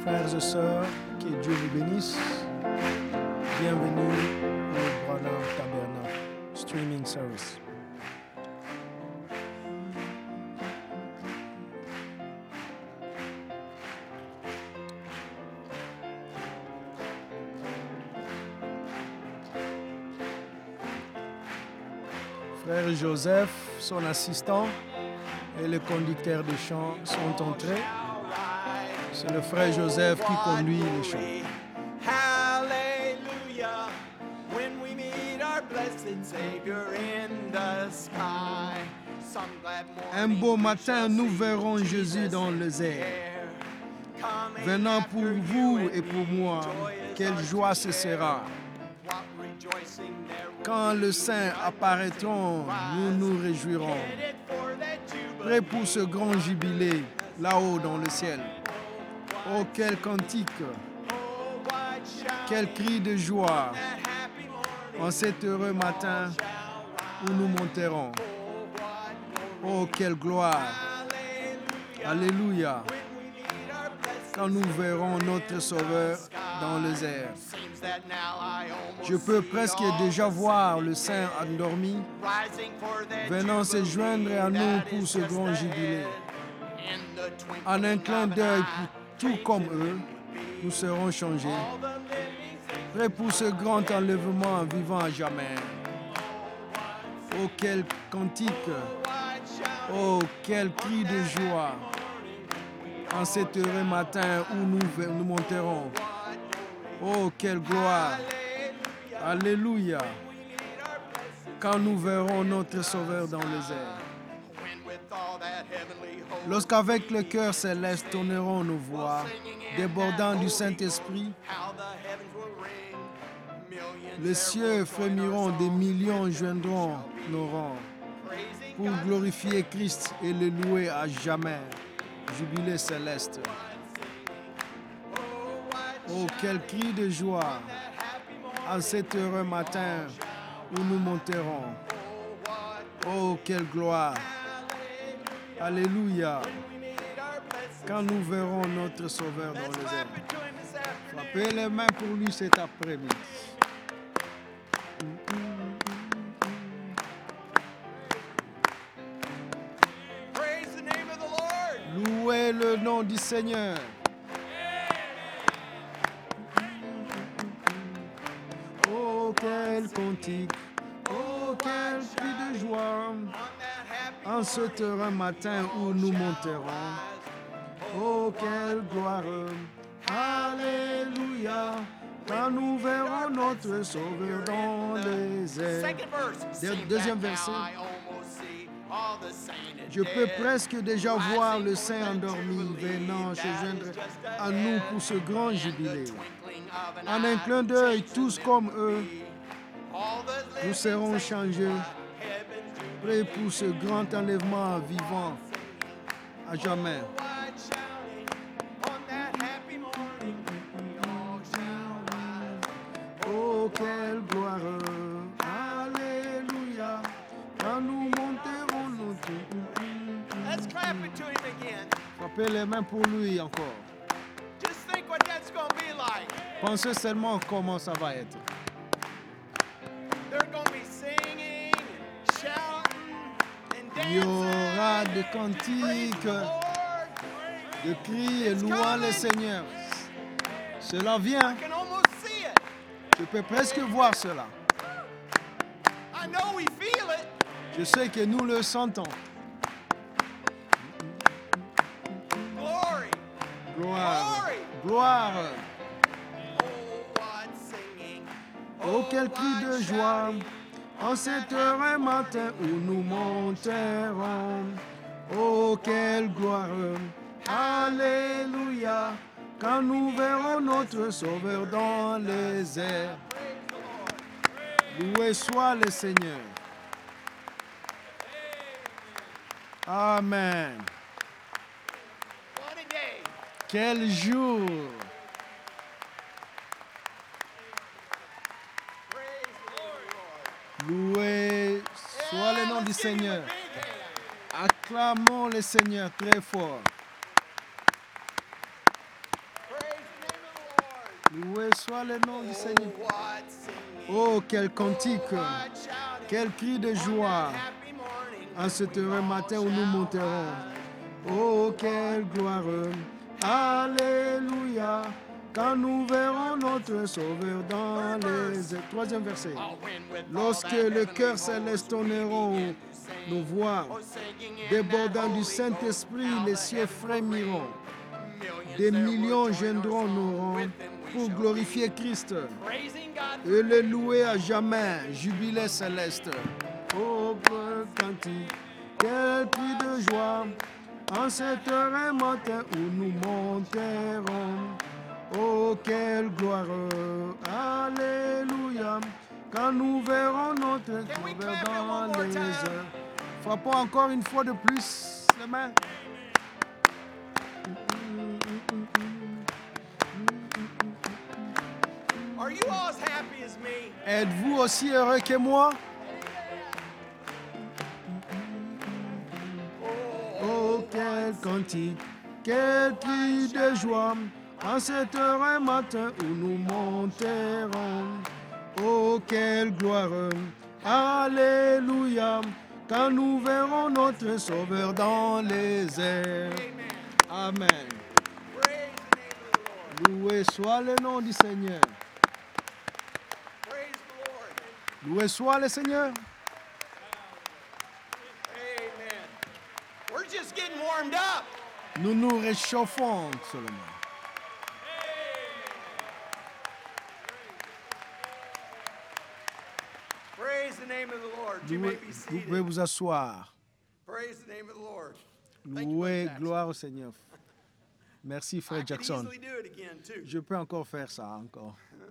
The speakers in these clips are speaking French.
Frères et sœurs, que Dieu vous bénisse. Bienvenue au Branham Tabernacle Streaming Service. Frère Joseph, son assistant, et le conducteur de chant sont entrés. C'est le frère Joseph qui conduit le chant. Hallelujah, when we meet our blessed Savior in the sky. Some glad Un morning beau we matin, shall nous see verrons Jésus Jesus dans in les the airs. air. Coming Venant after pour you vous and et pour me, moi, joy is quelle ours joie to ce share. sera. What rejoicing there will Quand be, le Saint apparaîtront, nous nous réjouirons. headed for that Prêts jubilee. pour ce grand jubilé, là-haut dans le ciel. Oh, quel cantique, Oh, what shall quel cri de joie that happy morning en cet heureux matin où nous monterons. Oh, quelle gloire. Alléluia. Quand nous verrons notre Sauveur dans les airs. Je peux presque déjà voir le Saint endormi venant se joindre à nous pour ce grand jubilé. En un clin d'œil, tout comme eux, nous serons changés. Prêts pour ce grand enlèvement vivant à jamais. Oh, quel cantique! Oh, quel cri de joie! En cet heureux matin où nous monterons. Oh, quelle gloire! Alléluia! Quand nous verrons notre Sauveur dans les airs. Lorsqu'avec le cœur céleste tournerons nos voix, débordant du Saint-Esprit, les cieux frémiront, des millions joindront nos rangs pour glorifier Christ et le louer à jamais. Jubilé céleste. Oh, quel cri de joie en cet heureux matin où nous monterons. Oh, quelle gloire. Alléluia. Quand nous verrons notre Sauveur dans les airs. Frappez les mains pour lui cet après-midi. Praise the name of the Lord. Louez le nom du Seigneur. Oh, quel cantique. Oh, quel cri de joie. En cet heureux matin où nous monterons. Oh, quelle gloire. Alléluia. Quand nous verrons notre Sauveur dans les airs. Second verse. Deuxième verset. Je peux presque déjà voir le Saint endormi venant se joindre à nous pour ce grand jubilé. En un clin d'œil, tous comme eux, nous serons changés, prêts pour ce grand enlèvement vivant à jamais. Oh, quelle gloire! Alléluia! Quand nous monterons notre... Let's clap it to him again. Frappez les mains pour lui encore. Just think what that's going to be like. Pensez seulement comment ça va être. They're going to be singing and shouting and Il y dancing. aura des Praise cantiques, the Lord. de cris et louant le Seigneur. Cela vient. I can almost see it. Je peux presque voir cela. I know we feel it. Je sais que nous le sentons. Glory. Gloire. Gloire. Oh, what singing. Oh, quel cri de joie en cet heureux matin où nous monterons. Oh, quelle gloire. Alléluia. Quand nous verrons notre Sauveur dans les airs. Loué soit le Seigneur. Amen. What a day. Quel jour. Praise the Lord. Loué soit le nom du Let's give him a Seigneur. big hand. Acclamons le Seigneur très fort. Praise Loué soit le nom du Seigneur. Oh, what singing. Oh, quel cantique, What shouting. quel cri de On joie that happy morning en cet we heureux all matin où nous shall monterons. rise. Oh, quelle gloire! Alléluia! Quand nous verrons notre Sauveur dans les airs. Troisième verset. Oh, when with all Lorsque that le heavenly cœur host céleste we tonneront begin to sing. nos voix, Oh, singing in débordant that du Holy Saint-Esprit, Ghost, how les the cieux heavens will frémiront. ring. Millions Des there will millions join our joindront nos song. rangs With them we pour shall glorifier be Christ praising God et le louer à jamais. Jubilé céleste. Oh, quel cantique, quel cri de joie en cet heureux matin où nous monterons. Oh, quelle gloire! Alléluia! Quand nous verrons notre Can we Sauveur clap it dans one more les time? airs. Frappons encore une fois de plus les mains. Are you all as happy as me? Êtes-vous aussi heureux que moi? Oh, quel cantique, quel cri de joie en cet heureux matin où nous monterons. Oh, quelle gloire! Alléluia! Quand nous verrons notre Sauveur dans les airs. Amen. Amen. Praise the name of the Lord. Loué soit le nom du Seigneur. Praise the Lord. Loué soit le Seigneur. Amen. We're just getting warmed up. Nous nous réchauffons seulement. Praise the name of the Lord. You may be Vous seated. pouvez vous asseoir. Praise the name of the Lord. Thank you, Loué, Brother Jackson. gloire au Seigneur. Merci, I frère could Jackson. easily do it again too. Je peux encore faire ça, encore.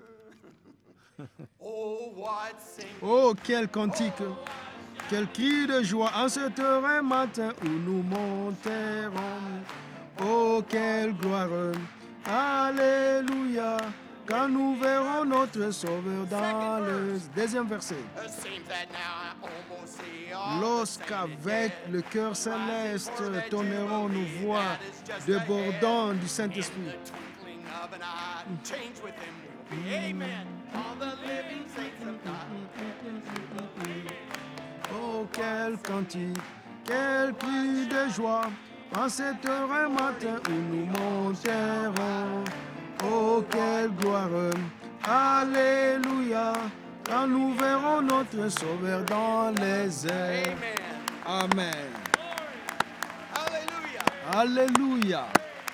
Oh, what singing. Oh, quel cantique, quel cri de joie en cet heureux matin où nous monterons. Oh, quelle gloire, alléluia, quand nous verrons notre Sauveur dans le... Deuxième verset. It seems that now I almost see all the Lorsqu'avec saints le cœur céleste tonneront nos voix, débordant du Saint-Esprit. the twinkling of an eye, change with him will be. Amen. All the living saints of God. Oh, quel cantique, quel cri de joie en cet heureux matin où nous monterons. Oh, quelle gloire, alléluia, quand nous verrons notre Sauveur dans les airs. Amen. Amen. Hallelujah. Alléluia.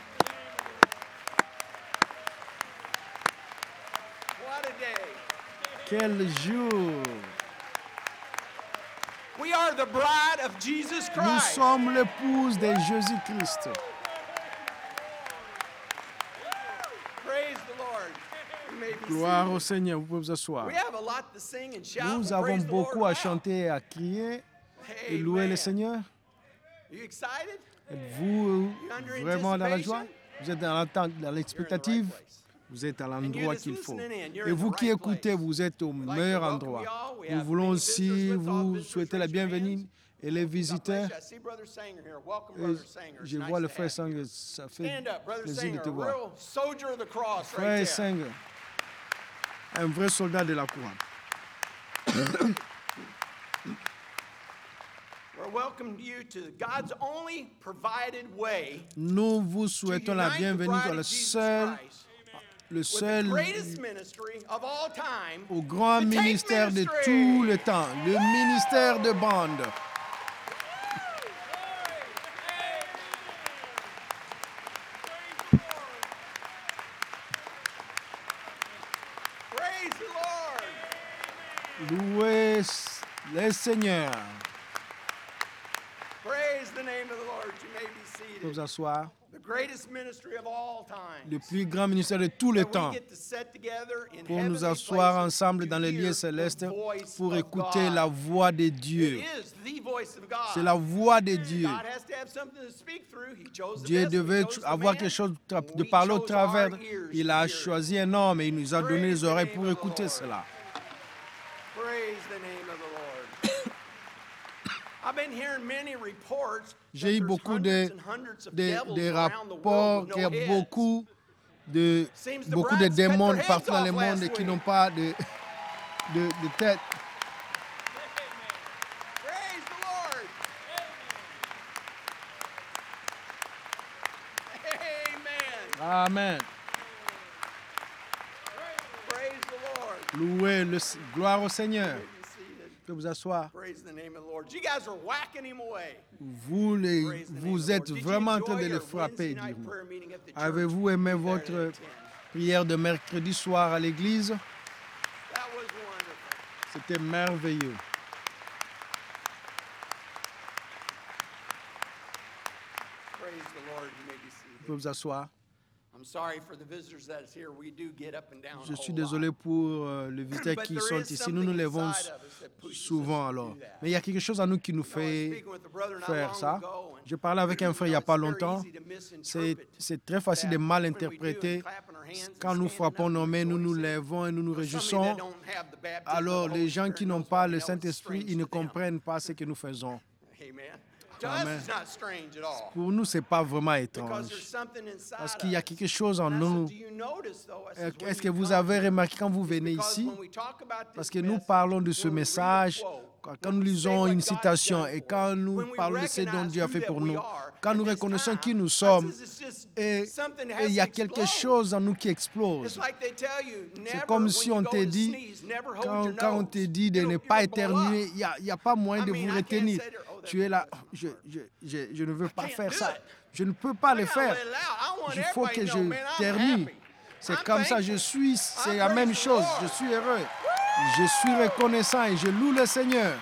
What a day. Quel jour. We are the bride of Jesus Nous Christ. sommes l'épouse de Jésus-Christ. Praise the Lord. You may be Gloire seated. au Seigneur, vous pouvez vous asseoir. We have a lot to sing and shout. Nous and avons praise the Lord beaucoup à about. chanter et à crier et louer Amen. le Seigneur. Are you excited? Êtes-vous under vraiment dans la anticipation? joie? Vous êtes dans l'attente, dans You're in the l'expectative? right place. Vous êtes à And you l'endroit that's qu'il faut. listening in, you're Et in vous the qui right écoutez, place. vous êtes au We'd like meilleur to welcome endroit. you all. We Nous have voulons many aussi visitors with all vous visitors. souhaiter la Raise your bienvenue hands. et les God bless visiteurs. you. I see Brother Sanger here. Welcome, Et Brother Sanger. It's je nice vois to le frère have you. Sanger, ça fait Stand up, Brother plaisir de Sanger, te a voir. real soldier of the cross Frère right there. Sanger, un vrai soldat de la couronne. We're welcoming you to God's only provided way Nous vous to souhaitons la unite the bienvenue bride dans of le Jesus seul, Christ le with the seul greatest ministry of all time, au grand the Take ministère de Ministry. tout le temps, le ministère de bande. Praise the Lord. Louez le Seigneur. Praise the name of the Lord. You may be Vous pouvez vous seated. asseoir. The greatest ministry of all time. Le plus grand ministère de tout le That we temps. get to sit together in Pour nous heavenly asseoir places ensemble to dans les hear lieux the célestes voice pour of écouter God. la voix de Dieu. It is the voice of God. C'est la voix de Dieu. God has to have something to speak through. He chose the Dieu vessel. He devait chose the avoir man. quelque chose de We parler au chose travers. our ears Il to a hear. choisi un homme et il nous a donné Praise les oreilles the pour name of the écouter Lord. cela. Praise the name of the Lord. I've been hearing many reports that J'ai eu there's beaucoup hundreds and hundreds of devils de around the world rapports with qu'il y no a heads. beaucoup de Seems the beaucoup de rats cut their démons heads partout dans off le monde last et qui week. n'ont pas de tête. Praise the Lord. Amen. Amen. Praise the Lord. Louez, gloire au Seigneur. Be seated. Je peux vous asseoir. Praise the name of the Lord. You guys are whacking him away. Vous, Praise the name of vous the êtes Lord. Did you vraiment en train enjoy de les your frapper, Wednesday night dis-moi. prayer meeting at the church? Avez-vous aimé You there votre to attend? prière de mercredi soir à l'église? That was wonderful. C'était merveilleux. Praise the Lord. You may be Je peux seated. vous asseoir. I'm sorry for the visitors that's here. We do get up and down Je a suis whole désolé lot. pour les visiteurs But qui there sont is ici. Nous nous something levons inside of us that pushes us souvent to alors. do that. Mais il y a quelque chose en nous qui nous You know, I was fait speaking with a brother not faire long ça. ago, and Je parlais avec un frère il n'y a it's pas very longtemps. easy to misinterpret C'est très facile de that mal when we do it, interpréter. clapping our hands and Quand nous standing frappons up nos and mains, nous nous rejoicing. levons et nous nous For somebody réjouissons. that don't have the baptism of Alors the les Holy gens Spirit qui n'ont knows pas what we le know, it's Saint-Esprit, strange ils ne to them. comprennent pas ce que nous faisons. Amen. To Amen. us, it's not strange at all. Pour nous, ce n'est pas vraiment Because there's étrange. something inside Parce qu'il y a us. quelque chose en And I nous. said, do you notice, though, I says, when Est-ce que you vous come avez here, remarqué quand vous it's venez because ici? when we talk about this Parce que nous message, parlons de ce when we read a message, quote, quand when nous we say lisons what une God's citation done et for quand us, nous when we parlons de ce dont recognize Dieu a who fait that pour we nous, are, quand nous and this reconnaissons qui time, nous I sommes, says, it's just et something et has il y a to quelque explode. chose en nous qui It's explose. like they tell you, C'est never, comme when si you on go te to dit, sneeze, never hold your quand on nose. te dit de ne It'll pas blow up. éternuer, il n'y a pas moyen I de mean, vous I can't retenir. say there, oh, Tu es là, that's je ne veux pas can't faire do ça. it. Je ne peux pas I le gotta faire. let it out. I want Il faut everybody que to know, je man, I'm ternue. happy. C'est I'm comme ça, je thankful. suis, c'est I la même praise the chose. Lord. Je suis heureux. Je suis reconnaissant et je loue le Seigneur.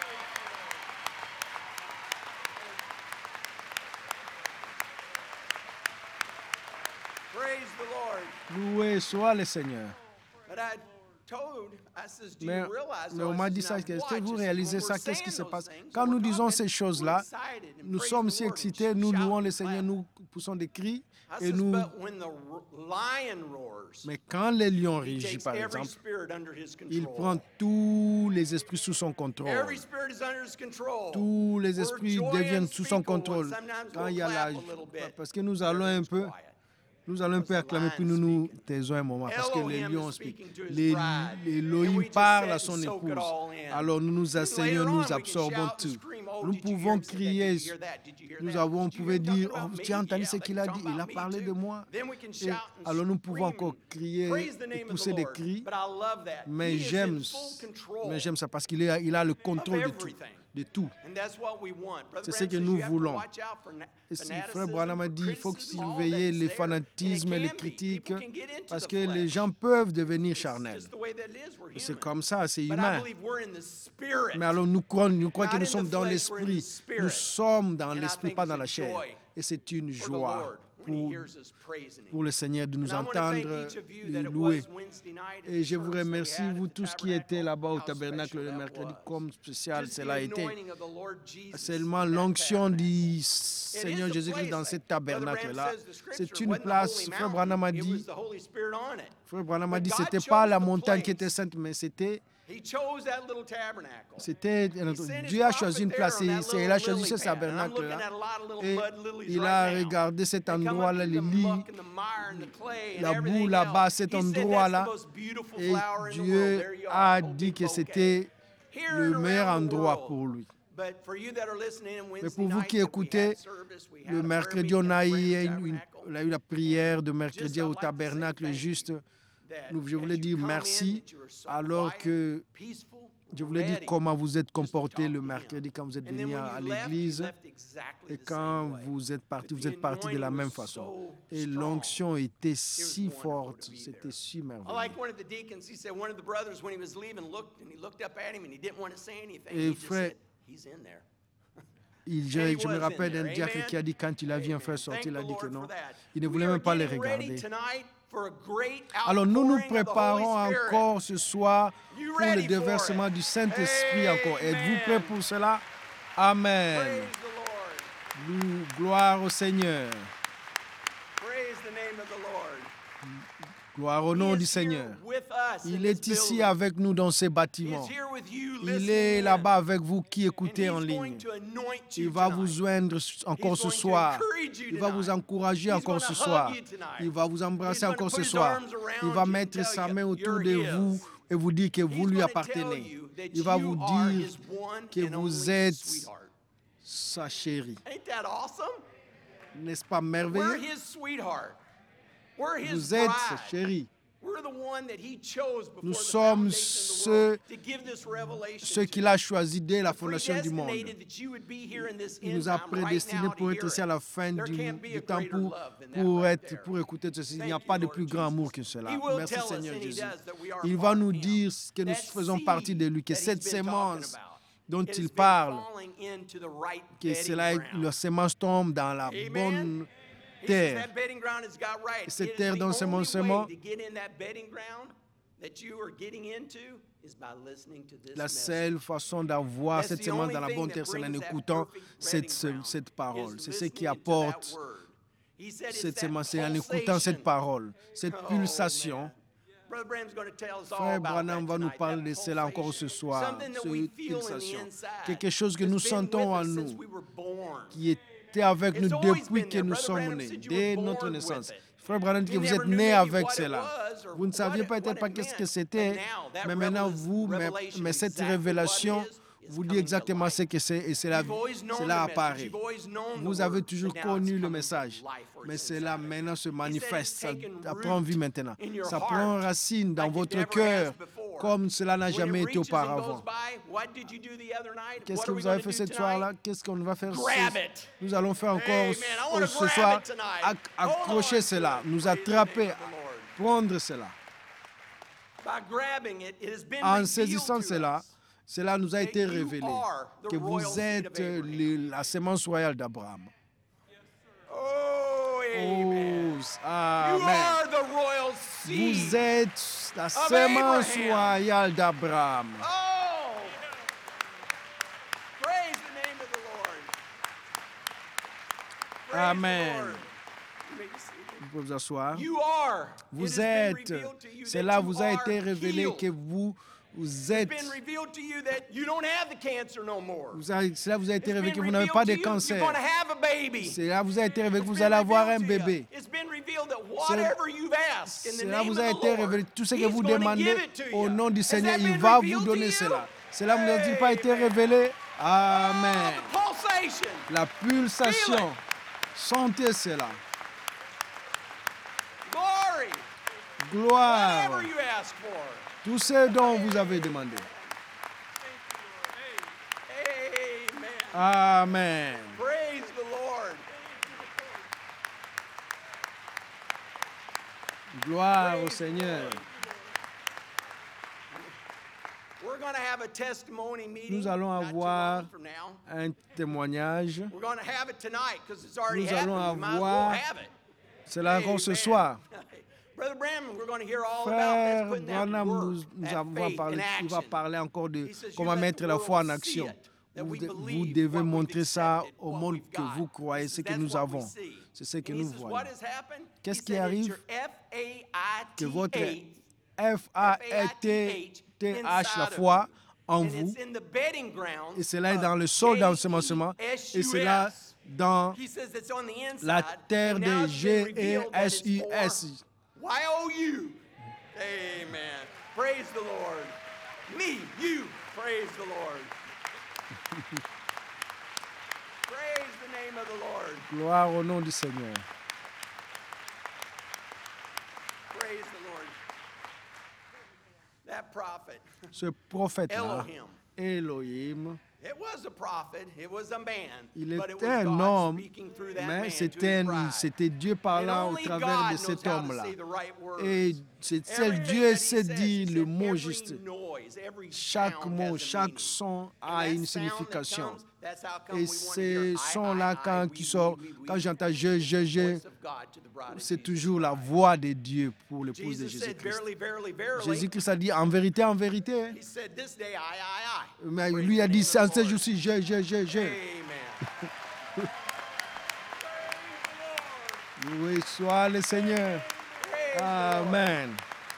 Praise the Lord. Loué soit le Seigneur. But I told, I says, do Mais, you realize, mais though, on I m'a says, dit ça, now est-ce que watch, vous I says, réalisez when ça? we're Qu'est-ce qui se saying passe? those things, Quand and nous we're disons talking, ces choses-là, we're excited and nous praise sommes the si Lord and excités, nous shout louons and le Seigneur, clap. nous poussons des cris I et says, nous... but when the lion roars, Mais quand le lion he rugit, takes par every exemple, spirit under his il control. prend tous les esprits sous son contrôle. Every spirit is under his control. Tous les We're esprits joy deviennent sous son unspeakable, and contrôle. sometimes Quand we'll il y a la... clap a little bit, Parce que nous but allons un everything's peu... quiet. Nous allons un peu acclamer, puis nous nous taisons un moment, parce que les Elohim lions is speak. speaking to his bride. And Elohim we just parle sit à and son soak it épouse. all in. Alors nous nous And asseyons, later on, nous we can absorbons shout and tout. scream, oh, Nous did you hear pouvons him say that? crier. Did you hear that? Did you hear Nous that? avons, on Did you hear pouvait him dire, talking oh, about me? tu as entendu Yeah, ce they qu'il were a talking dit, il about a me parlé de too. moi. Then we can Et shout and alors nous pouvons scream encore and crier praise the et name of the pousser des Lord. cris. But I love that. Mais He is in j'aime full control ça parce qu'il a le contrôle de tout. everything. De tout. And that's what we want. Brother C'est ce Branham que says nous you have to voulons. watch out for Et si fanaticism, Frère Branham a for dit, il faut criticism, all surveiller that's les there. fanatismes et And les it can be. critiques, People can get into parce the que les flesh. gens peuvent devenir It's charnels. just the way that it is. We're C'est human. comme ça, c'est But I humain. believe we're in the spirit. Mais alors nous croyons Not que nous in sommes the dans flesh, we're in the l'esprit. spirit. Nous sommes dans And I l'esprit, think pas it's dans a la chair. joy Et c'est une for the joie Lord when he pour, hears us praising him. pour le Seigneur de nous And I want to thank entendre each of you le that it louer. was Wednesday night at Et the je vous service that we remercie, had at vous the tous qui étiez tabernacle, là-bas au how tabernacle special le that mercredi, was. comme spécial Just the cela a été. anointing of the Lord Jesus Seulement in that l'onction tabernacle. du It Seigneur is a Jésus-Christ dans place, ce like Brother tabernacle-là. Branham says the scripture, C'est it une wasn't the place, holy Frère mountain, Branham a it dit, was the Holy Spirit on it. Frère Branham a But dit, God c'était chose pas la the montagne qui place. était sainte, mais c'était He chose that little tabernacle. C'était, sent Dieu his a choisi une prophet place there on et that il a little choisi lily ce pad. And I'm tabernacle-là. looking at a lot of little Et mud lilies il right a now. regardé cet They come endroit-là, up les through the lits, muck and the mire and the clay and la boue everything là-bas, else. cet He said that's endroit-là. the most beautiful Et flower in the world. Dieu There you are, a whole dit big que bouquet. c'était Here le and meilleur around the endroit world. pour lui. But for you that are listening on Mais Wednesday pour vous night, qui that we écoutez, had service, we had le a prayer mercredi, meeting on at a eu, Friends Tabernacle. on a eu la prière de Just mercredi I'd au like to say tabernacle, thank you juste. that Je as voulais you dire come in, merci, that you are so alors quiet, que peaceful, je voulais dire ready. comment vous êtes just to comporté talk le to him. mercredi quand vous êtes And then venu when à you left, l'église. you left exactly Et the quand same way. vous êtes parti, But vous the êtes parti de la anointing même was façon. so Et strong. l'onction était It si was wonderful forte, to be c'était there. si I merveilleux. like one of the deacons, he said one of the brothers when he was leaving looked and he looked up at him and he didn't want to say anything. Et He just frère, said, he's in there. Je me rappelle d'un diacre qui a dit quand il a vu un frère sortir, il a dit que non. Il ne voulait même pas les regarder. Alors nous nous préparons encore ce soir pour le déversement du Saint-Esprit encore. Êtes-vous prêts pour cela? Amen. Gloire au Seigneur. Gloire au nom He du is Seigneur. here with us in Il this est ici building. avec nous dans ces He bâtiments. is here with you Il listening est in. là-bas avec vous qui And écoutez en he's going ligne. to anoint Il you va vous tonight. joindre encore He's ce going to soir. encourage you Il va vous tonight. encourager He's encore gonna ce hug soir. you tonight. Il va vous He's embrasser gonna encore put ce his soir. arms around Il va you and mettre tell sa you main autour you're de his. vous et vous dire que vous He's lui gonna tell appartenez. you that Il va you vous are dire his one que and vous only êtes sweetheart. sa chérie. Ain't that awesome? N'est-ce pas We're merveilleux? his sweetheart. We're his Vous êtes sa bride. chérie. We're the one that he chose before Nous the sommes foundation of the world to give this revelation Ceux to. qu'il a choisis dès la fondation du monde. Predestinated that you would be here in this Il end nous a time right prédestinés now pour to être hear ici à it. la fin There du can't be a temps greater love than that right there. pour écouter ceci. Il n'y a Thank pas you, de Lord plus grand amour Jesus. que cela. He will Merci tell us, Seigneur and he Jésus. does, that we are Il va part nous of him. dire que nous That faisons partie de lui, que seed cette that he's been talking sémence about, dont it has il been parle, falling into the right que bedding cela, ground. la sémence tombe dans la Amen. bonne He says terre. that bedding ground has got right. Cette It is terre the d'ensemencement, only way to get in that bedding ground that you are getting into is by listening to this la message. seule façon d'avoir That's cette the sémence only dans la thing bonne that terre, c'est en brings that écoutant perfect bedding ground, cette parole. is C'est ce qui listening to that apporte word. He said it's cette that sémence, c'est en écoutant cette pulsation. parole, cette Oh, pulsation. man. Brother Branham's going to tell us all Frère about Branham that va nous tonight, parler that de cela encore pulsation. ce soir, Something that we cette feel in the pulsation. inside. Quelque chose que It's nous been sentons with en us nous, since we were born. qui était avec nous It's always depuis been que there. nous Brother sommes Branham nés, said you dès were notre born naissance. with it. Frère Branham dit que You vous never êtes knew né maybe avec what it cela. was or Vous ne saviez what peut-être it pas qu'est-ce que meant. c'était, But now, that mais maintenant vous, revelation mais is cette exactly what it révélation is vous dit coming to exactement life. ce que c'est et cela, You've always known cela the apparaît. message. You've always known the Vous avez word, toujours but now it's connu le coming to message, life where mais it's cela inside. maintenant se He said manifeste, it's ça taken prend vie root maintenant. in your Ça heart prend racine dans like it votre never cœur has before. comme cela n'a When jamais it été reaches and auparavant. goes by, what did you do the other night? Qu'est-ce What que are we vous avez gonna fait do ce soir-là? tonight? Qu'est-ce qu'on va faire Grab it. Nous allons faire encore Amen. I wanna ce grab soir, it tonight. accrocher Hold on cela, to it. nous Praise the attraper, name of the Lord. prendre cela. By grabbing it, it has been En revealed saisissant to cela, us. cela nous a été you révélé are the que royal vous seed êtes of Abraham. la sémence royale d'Abraham. Oh, amen. Oh, You amen. are the royal seed. Vous êtes la sémence Abraham. royale d'Abraham. Oh! Praise the name of the Lord. Praise Amen. the Lord. You may be seated. Vous pouvez vous asseoir. You are. It Vous has been êtes, revealed to you that cela you vous a are été révélé healed. que vous It's êtes, been revealed to you that you don't have the cancer no more. cela vous a été It's révélé been que vous n'avez revealed pas to de you you're cancer. going to have a baby. Cela vous a été révélé que It's vous been allez avoir un revealed to you. bébé. It's been revealed that whatever you've asked in the Cela name vous of a the été Lord, révélé. Tout ce que He's vous going to demandez give it to au you. nom du Has Seigneur, that il been va revealed vous to donner you? cela. Cela vous a-t-il pas été Amen. révélé? Oh, Amen. the pulsation. La pulsation. Sentez cela. Glory. Gloire. Whatever you ask for. Tout ce dont vous avez demandé. Amen. Amen. Praise the Lord. Gloire au Seigneur. We're going to have a testimony meeting. Nous allons not too avoir long from now. un témoignage. We're going to have it tonight because it's already Nous happened. allons We might as well avoir have it. cela encore ce Amen. soir. Brother Branham, we're going to hear all about Frère that, putting that Branham word, that va faith parler, in il va action. parler encore de He says, you comment let mettre the la foi en world see action. it, that Vous, we vous believe devez what we've montrer ça accepted, au what monde we've que got. vous croyez, He ce says, que that's nous what we avons. see. C'est ce que And he nous says, voyons. what has happened? Qu'est-ce He qui said, it's arrive? your Que votre F-A-I-T-H F-A-T-H, la inside of foi you. en And vous, it's in the bedding ground et cela est dans of le sol d'ensemencement, et cela J-E-S-U-S. dans He says it's on the inside, la terre and now de it's been revealed that it's G-E-S-U-S. for Y-O-U. Amen. Praise the Lord. Me, you, praise the Lord. Praise the name of the Lord. Gloire au nom du Seigneur. Praise the Lord. That prophet, Ce prophète-là, Elohim, Elohim, it was a prophet, it was a man, il but it était was un God homme, speaking through that mais man to c'était his bride. c'était Dieu And parlant au only travers God de knows cet how to homme-là. say the right words. Et c'est seul Everything Dieu that he sait says, dire he le said, mot every juste. noise, every Chaque sound mot, has a chaque meaning. son And a that une sound that signification. comes, that's how come Et we want to hear ces I, sons-là, I, quand we, ils sortent, we, quand j'entends je, voice of God to the bride of c'est Jesus toujours la Christ. voix de Dieu pour l'épouse de Jesus said, Jésus-Christ. verily, verily, verily. Jésus-Christ a dit en vérité, en vérité. He said, this day, I. Mais Praise lui a the dit, name c'est en of the ce Lord. jour-ci, je. Amen. Oui, soit le Seigneur. Amen.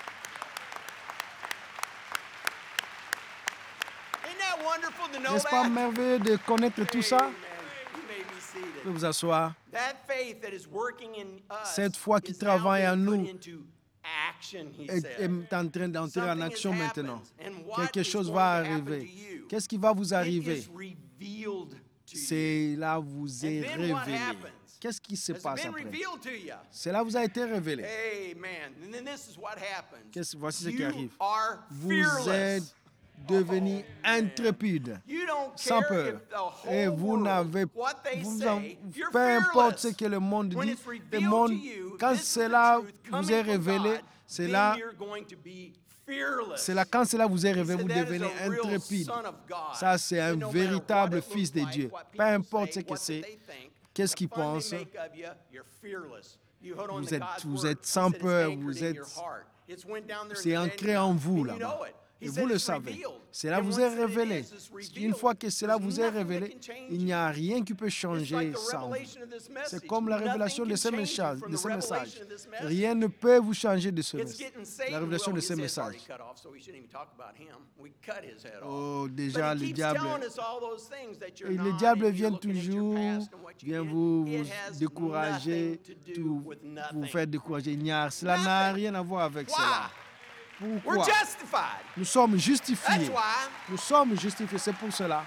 Isn't that wonderful to know N'est-ce pas that? merveilleux de connaître tout ça? Amen. You may be Vous pouvez seated. vous asseoir. That faith that is working in us Cette foi qui is now travaille en being put nous into action, he est said. en train d'entrer en Something action has maintenant. happened, and what Quelque is chose going va to happen to arriver. you? Qu'est-ce qui va vous It arriver? is revealed to you. Cela vous est And then what révélé. happens? Qu'est-ce qui se Has it passe been après? revealed to you? Cela vous a été révélé. Amen. And then this is what happens. Voici ce qui You arrive. are Vous fearless. êtes devenu intrépide, You don't sans care peur. if the whole Et vous world, n'avez, what they vous say, you're peu importe ce fearless. que le monde When dit, it's revealed le monde, to you, quand this is the cela truth vous coming est from révélé, God, cela, then you're going to be fearless. quand cela vous est He révélé, said vous that is devenez a real intrépide. son of God. Ça, c'est un And no matter véritable what it fils de looks Dieu. like, what Peu people importe say, ce que what c'est, they think, qu'est-ce the qu'ils fun they pensent. make of you, you're fearless. You hold on Vous to êtes- God's vous word. êtes sans He said it's peur, anchored vous in êtes- your heart. It's went down there C'est in the ancré day en and vous you know là-bas. it. He Et said vous le it's savez. revealed. Cela And vous once est it révélé. is, it's revealed. Une fois que cela There's vous est nothing that révélé, can change il n'y a rien qui peut It's like changer the sans vous. revelation of this message. C'est comme la Nothing révélation can de ce change you message. from the revelation of this message. Rien ne peut vous changer de ce It's message. getting Satan. La révélation Well, de he ce said it's already message. cut off, so we shouldn't even talk about him. We cut his head off. Oh, But déjà, he le keeps diable. telling us all those things that you're Et le not, diable and you're vient looking at your toujours, past and what you vient did. vous It has décourager, nothing to do with vous nothing. faire décourager. Cela n'a Nothing. rien à voir avec Why? cela. We're Pourquoi? justified. Nous sommes That's justifiés. why. Nous sommes justifiés, c'est pour cela.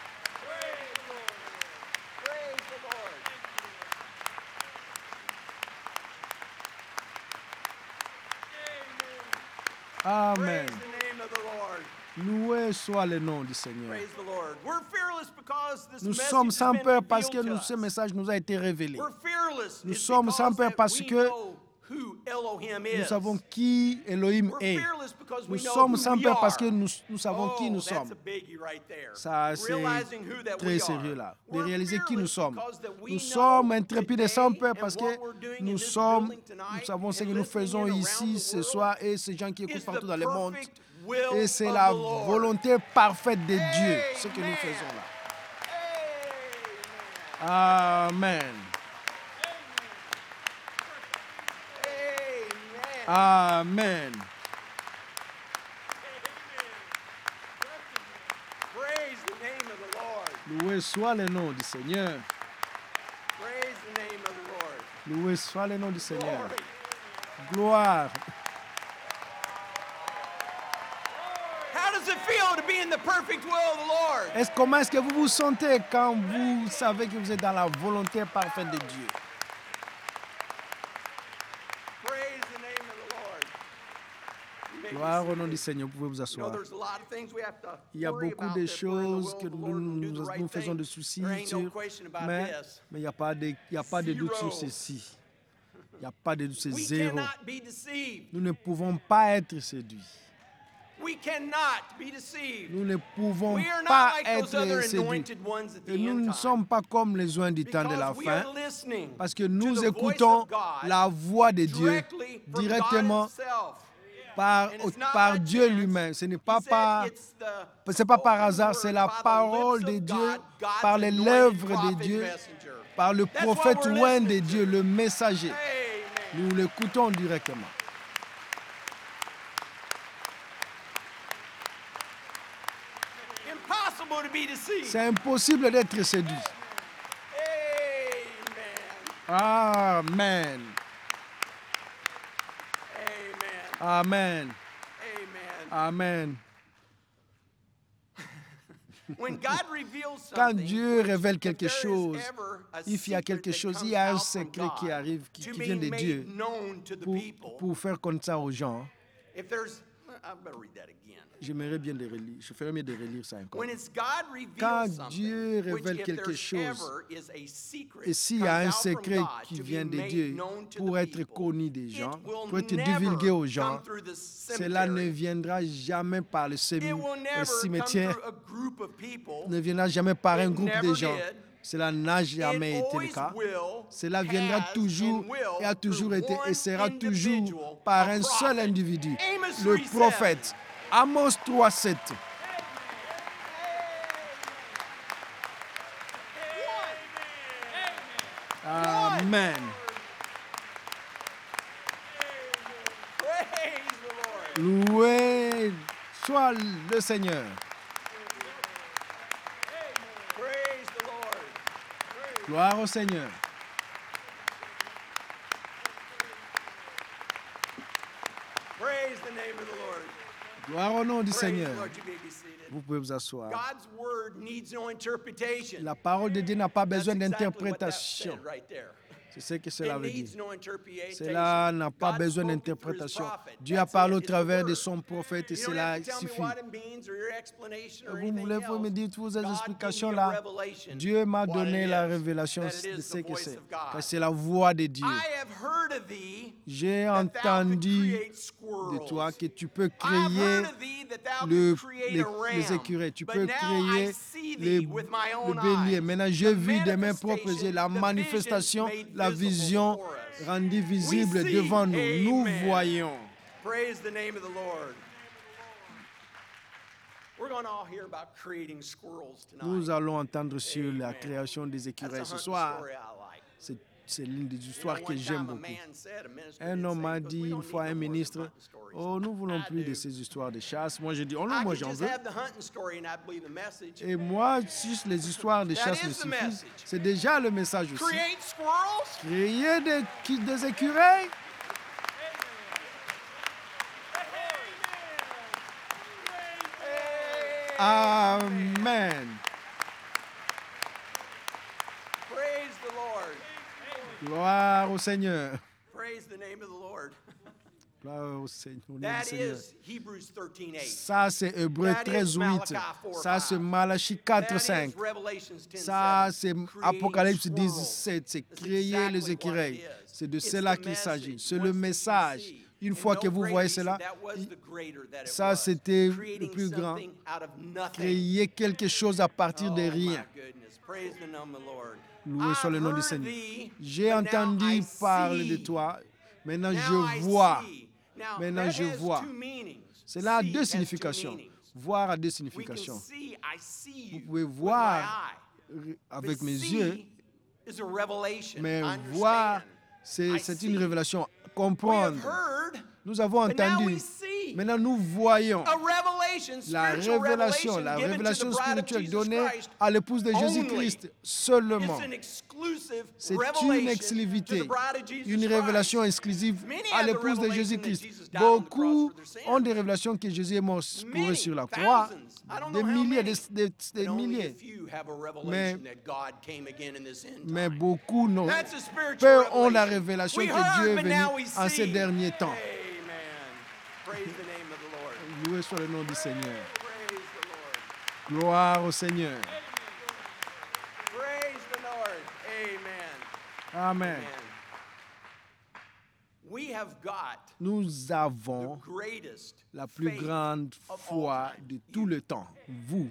Praise the Lord. Amen. Praise the name of the Lord. Loué soit le nom du Seigneur. Praise the Lord. We're fearless because this Nous message sommes has sans been peur parce que revealed to ce us. message nous a été révélé. We're fearless. Nous It's sommes because sans peur that parce we que know who Elohim Nous is. savons qui Elohim We're est. fearless because Nous we know sommes who sans we peur parce are. que nous savons qui nous That's sommes. a biggie right there. Ça, c'est Realizing who that très we sérieux are. là, de We're réaliser qui nous fearless sommes. because that we Nous know sommes intrépides et sans today peur and parce what que we're doing in nous this sommes, building tonight nous savons ce and que nous listening faisons in ici around the ce world soir et ces gens qui is écoutent the partout dans le monde. perfect will Et c'est of la the Lord. volonté parfaite de Dieu, ce que nous Amen. faisons là. Amen. Amen. Amen. Amen. Praise the name of the Lord. Loué soit le nom du Seigneur. Praise the name of the Lord. Loué soit le nom du Seigneur. Glory. Gloire. How does it feel to be in the perfect will of the Lord? Comment est-ce que vous vous sentez quand vous savez que vous êtes dans la volonté parfaite de Dieu? Praise the name of the Lord. You may be Gloire au nom seated. du Seigneur, vous pouvez vous You know, asseoir. there's a lot of things we have to Il y a worry beaucoup about de that we're in the will choses of que the Lord and do the right nous faisons thing. de soucis There ain't no sur, question about mais this. il n'y a pas de doute sur Zero. ceci. Il n'y a pas de doute, c'est We zéro. cannot be deceived. Nous ne pouvons pas être séduits. We cannot be deceived. Nous ne pouvons We are pas not like those other être séduits. anointed ones at the Et nous end ne time. sommes pas comme les oins du temps de la Because we fin, are listening parce que to nous the voice écoutons of God la voix de Dieu directly from God directement himself. par And it's not par by Dieu chance. lui-même. Ce n'est He pas said it's the c'est pas par spoken hasard, word c'est la by the parole lips de of Dieu, God, God's par les anointed lèvres de prophet Dieu, messenger. par le That's what prophète we're oint de listening Dieu, to. le messager. Amen. Nous l'écoutons directement. Impossible to be deceived. C'est impossible d'être séduit. Amen. Amen. Amen. Amen. Amen. Amen. When God reveals Quand something, Dieu révèle if quelque there is chose, ever a il y a secret quelque that chose, comes il y a un out from secret qui God arrive, to qui be vient de made Dieu known to the people, pour faire comme ça aux gens. if there's, I better read that again. J'aimerais bien de relire. Je ferais mieux de relire ça encore. When it's God Quand reveals Dieu something, which révèle if quelque there's chose, ever is a secret Et s'il y a comes un out from secret God qui to be vient de made Dieu known to pour the être people, connu des it gens, will pour être never divulgué aux come gens, through the cela ne cemetery. viendra jamais par le It will never come cimetière, through a group of people. ne viendra jamais par un It groupe de never gens. did. Cela n'a jamais It été le always cas. will, Cela viendra has, toujours and will et a toujours through été et one sera toujours individual, par a un seul prophet. individu, Amos le 3:7. prophète. Amos 3:7. Amen. Loué soit le Seigneur. Praise the Lord. Gloire au Seigneur. Praise the name of the Lord. Gloire au nom du Praise Seigneur. the Lord. You may be seated. Vous pouvez vous asseoir. God's word needs no interpretation. La parole de Dieu n'a pas That's besoin exactly what that d'interprétation. said right there. C'est ce que cela It veut needs dire. no interpretation. Cela n'a pas God besoin spoke it through his d'interprétation. prophet. Dieu a That's parlé it. au It's the travers de word. son prophète et You don't cela have to tell me suffit. what it means or your explanation or Vous anything voulez me else. dire toutes vos God gave me explications a là. revelation Dieu m'a what donné it la is, révélation that it de is ce the que voice c'est. of God. Car c'est la voix de Dieu. I have heard of thee J'ai that thou could entendu create de squirrels. toi que tu peux I've créer heard of thee that thou le- could create les, a ram. les écureuils. Tu But peux now créer I see les- thee with my le own bélier. eyes. Maintenant, j'ai The vu de mes propres yeux la manifestation, the manifestation, vision made la visible vision before us. rendue visible We see. devant nous. Nous Amen. voyons. Praise the name of the Lord. We're going to all hear about creating squirrels tonight. Nous allons entendre sur la Amen. création des That's écureuils a ce hunting soir. story I like. C'est l'une des You know, histoires que one j'aime time a beaucoup. man said, a minister Un did homme say, m'a because dit we une don't fois, need un no more of ministre, hunting stories. oh, nous voulons I plus de do. ces histoires de chasse. Moi, j'ai dit, oh non, I moi could j'en just veux. have the hunting story and I'd believe the message. Et moi, juste les histoires de That chasse is me the suffisent. message. C'est déjà le message aussi. Create squirrels? Créer des écureuils. Amen. Praise the Lord. Gloire au Seigneur. Praise the name of the Lord. Gloire au Seigneur. Au nom du That Seigneur. is Hebrews 13:8. Ça, c'est Hébreux That is 13, 8. Malachi 4, Ça, c'est 5. Malachie 4, That 5. is Revelations 10:7. Ça, c'est Creating Apocalypse squirrels. 17. C'est That's créer exactly les what it écureuils. is. C'est de It's cela the qu'il s'agit. message. C'est le Once that you message. see, Une and fois no que vous greater, voyez he said, cela, that was the greater that it ça, was. c'était le Creating plus grand. something out of nothing. Créer quelque chose à partir de Oh, rien. my goodness. Praise the name of the Lord. Loué soit le nom du I've heard Seigneur. thee, J'ai but now entendu I parler de see. toi. Maintenant, Now je I vois. see. Now, Maintenant, that je has vois. two meanings. Cela a See deux has two significations. meanings. Voir a deux We can significations. see, I see you Vous pouvez with my voir eye. avec But mes see yeux, is a revelation. mais I voir, understand. c'est I une see. révélation. We have Comprendre. heard, Nous avons but now entendu. we see. Maintenant, nous voyons A revelation, la spiritual révélation given to the spirituelle bride of Jesus donnée Christ. à l'épouse de only. Jésus-Christ seulement. It's an exclusive C'est une revelation to exclusivité, the bride of Jesus une Christ. révélation exclusive Many à have the l'épouse de revelation that Jésus-Christ. Jesus died on the cross Beaucoup for their sins. ont des révélations que Jésus est mort pour eux Many, sur la croix. thousands. I don't Des know how milliers, many. des But only a milliers. few have a revelation that God came again in this end Mais time. beaucoup n'ont. That's a spiritual Peu ont la revelation. révélation We que Dieu heard, est but venu now we en ces see. derniers temps. Amen. Praise the name of the Lord. Loué soit le nom du Seigneur. Praise the Lord. Gloire au Seigneur. Praise the Lord. Amen. Amen. Amen. We have got Nous the avons greatest la plus faith grande of all foi time. de tout le temps. Vous,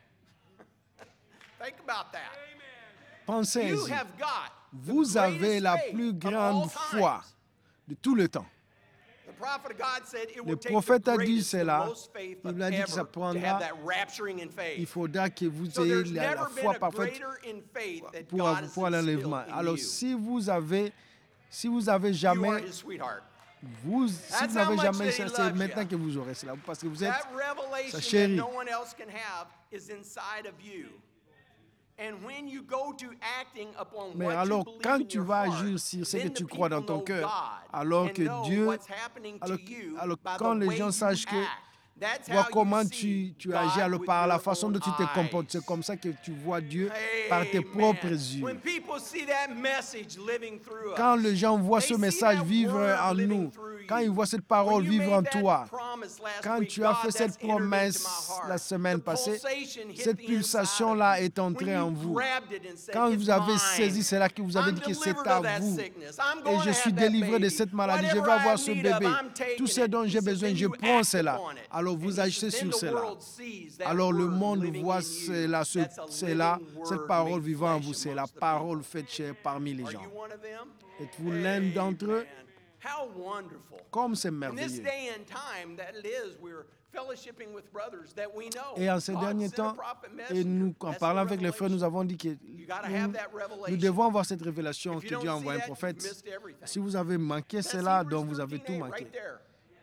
Think about that. You pensez-y. have got the Vous avez greatest la faith plus of grande all foi times. de tout le temps. The prophet of God said it Le will take prophète the a dit greatest, the cela. most faith Il of a dit que ever ça to prendra- have that rapturing in Il faith. faudra que vous So ayez there's la never foi been a parfaite greater in faith that pour God has avoir l'enlèvement. instilled in Alors, you. si vous avez You are jamais, his sweetheart. si vous That's n'avez how much jamais that ça, he c'est loves maintenant you. que vous aurez cela, parce que vous êtes That revelation that chérie. no one else can have is inside of you. And when you go to acting upon Mais what alors, you believe quand in tu your vas heart, agir sur ce que then tu the crois dans people ton know cœur, God alors and que know Dieu, what's happening to alors, you alors by quand the les way gens you sachent que act. That's vois how comment you see tu agis, God alors with par la your façon dont tu te own comportes, eyes. c'est comme ça que tu vois Dieu par tes Amen. propres yeux. When people see that message living through Quand us, les gens voient they ce see message that vivre word en living nous, through quand you. ils voient cette parole When you vivre en made that toi, promise last quand week, tu as God, fait cette that's entered into my promesse heart. la semaine The passée, pulsation hit cette the inside pulsation-là of you. est entrée When en you vous. grabbed it and said, Quand "It's vous avez mine. saisi cela, que vous avez I'm dit que c'est delivered à of that vous, sickness. I'm et going je to suis have that délivré de baby. cette maladie, je Whatever vais avoir I ce need of, bébé. I'm taking Tout ce it." dont He j'ai says, besoin, "Then je you prends act cela. upon it." Alors And vous he agissez says, "Then sur the cela. world sees that Alors le word monde living voit in you. cela, That's a cela, living cette word parole made vivant en flesh vous, c'est la amongst the parole people. faite chair parmi les Are gens. you one of them? Êtes-vous l'un d'entre eux? Amen. How wonderful. Comme c'est In this merveilleux. day and time that it is, we're fellowshipping with brothers that we know. Et en ces God derniers sent a temps, prophet et nous, messenger. en That's parlant the avec les frères, nous revelation. avons dit que You gotta have that nous revelation. devons avoir cette révélation If you que Dieu don't a see envoyé un that, you've prophète. missed everything. Si vous avez manqué That's cela, Hebrews donc vous avez tout 13:8 manqué. right there.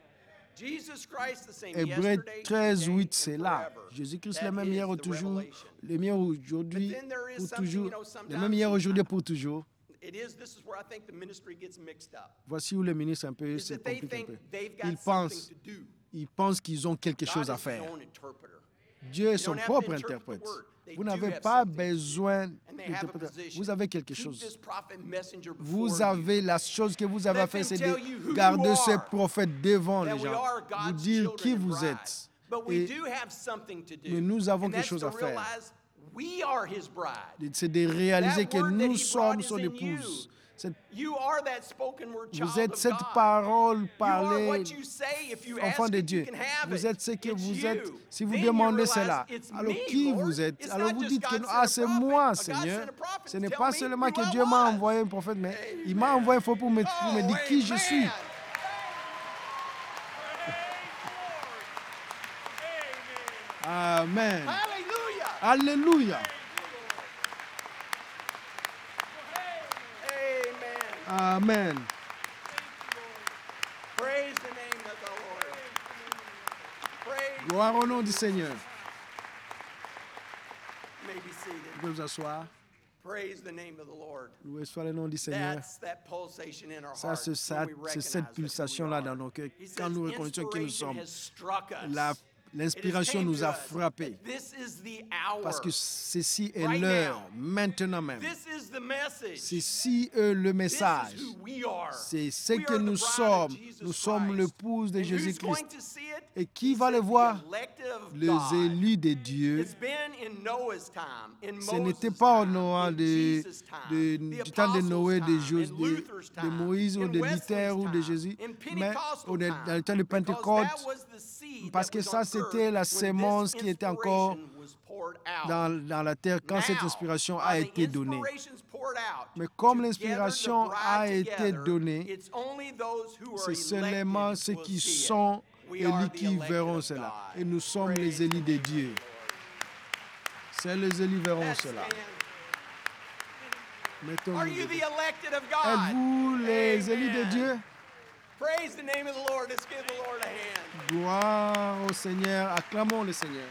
Jesus Christ the same Hébreux yesterday, 13, today, 8, c'est and là. forever. Jésus-Christ That le même hier is ou the toujours, revelation. le même aujourd'hui But then there is pour something, toujours, you know, le sometimes même hier aujourd'hui pour toujours. This is where I think the ministry gets mixed up. Voici où le ministre un peu Is se that they complique un think peu. they've Ils got something pensent, to do. ils pensent qu'ils ont quelque chose God à is faire. his own interpreter. Dieu est You son don't have propre to interpret the interprète. word. They Vous do n'avez have pas something to do. besoin And they have a d'interpréter. position. Vous avez quelque Keep chose. this prophet messenger before Vous you. avez la chose que vous avez à Let faire, them c'est tell you who de garder you ces are. prophètes devant That les we gens. are Vous God's dire children qui and vous bride. êtes. But we Et do have something to do. mais nous avons And quelque that's chose to à faire. realize we are his bride. C'est de réaliser That que word that nous he sommes brought son is in épouse. You are that spoken word child Vous êtes of cette God. parole You are parlée, what you say. If you enfant ask de it, Dieu. you can have Vous it. êtes ce que It's vous you. êtes. Si vous Then you demandez realize cela, it's alors me, qui Lord. vous êtes? It's Alors not vous just dites que God ah, sent c'est a prophet. moi, God Seigneur. sent a prophet Ce to n'est tell pas me seulement who que I Dieu m'a was. envoyé un prophète, mais il m'a Amen. envoyé un prophète pour me Oh, dire qui je suis. amen. Amen. Hallelujah. Alléluia. Amen. Amen. Praise the name of the Lord. Praise. Gloire au nom du Seigneur. You may be seated. Vous pouvez vous asseoir. Praise the name of the Lord. Loué soit le nom du Seigneur. That's that pulsation in our Ça, hearts when we c'est recognize cette that who we pulsation-là are. dans nos cœurs. He Quand says, nous reconnaissons qui nous inspiration sommes, has struck us. l'inspiration nous a frappés. This is the hour. Parce que ceci est Right l'heure, now. maintenant même. This is the message. Ceci est le This message. is who we are. C'est ce We que are the nous bride of sommes. Jesus Nous sommes Christ. l'épouse de And who's Jésus-Christ. going to see it? Et qui He va le said, voir? the elect of Les God. élus de Dieu. It's been in Noah's time, in Ce Moses' n'était pas au time, Noah in Jesus' time, the du temps de apostles' Noé, time, de, in Luther's de time, Moïse ou in de Wesley's Luther ou de time, Jésus, in mais Pentecostal dans le temps time, de because Pentecôte, that was the seed parce that que was ça, on c'était earth la when sémence this qui était encore inspiration was poured out. dans la terre quand cette Now, inspiration while a the été donnée. inspiration's poured out, Mais comme to l'inspiration gather the a bride été together, donnée, it's only those who are c'est seulement elected ceux will qui see it. sont We are élus the qui elected verront of cela. God. Et nous sommes Praise les élus the de name of Dieu. the Lord. C'est les élus verront Let's cela. stand. Mettons-nous Are you debout. the elected of God? Êtes-vous les élus de Amen. Dieu? Praise the name of the Lord. Let's give the Lord a hand. Gloire au Seigneur. Acclamons le Seigneur.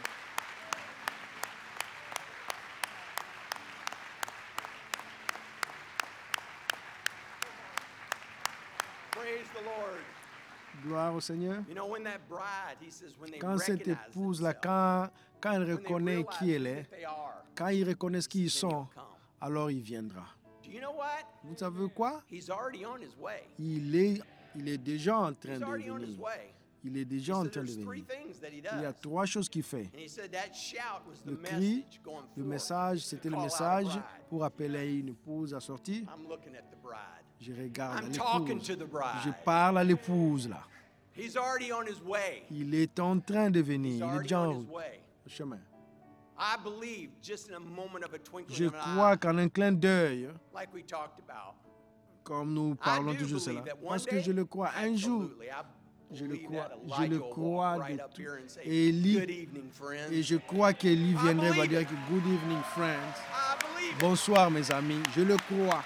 Praise the Lord. Gloire au Seigneur. You know, when that bride, he says, when they Quand cette recognize épouse-là, themselves, quand elle when they reconnaît realize qui elle who est, that they are, quand ils reconnaissent qui ils then sont, he'll come. alors il viendra. Do you know what? Vous savez quoi? He's already on his way. Il est déjà en train He's de already on his venir. way. Il est He déjà en said train de there's three venir. things that he Il y a does. 3 choses qu'il fait. And he said that shout was the Le cri, message going le forth. message, c'était le Call out a message bride. pour appeler une épouse à sortir. I'm looking at the bride. Je regarde I'm talking l'épouse. to the bride. Je parle à l'épouse là. He's already on his way. Il est en train de He's venir. Il est already déjà on en his way. chemin. I believe just in a moment of a twinkling Je of an crois eye, qu'en un clin d'œil, like we talked about, comme nous I parlons do toujours cela, believe that one parce que day, je le crois, un jour, absolutely, I je le believe crois, that je le Elijah will crois walk right de up tout. here and say, Élie, good evening, friends. et je crois qu'Élie viendrait va believe dire it. que good evening friends. I believe it. Bonsoir mes amis, je le crois.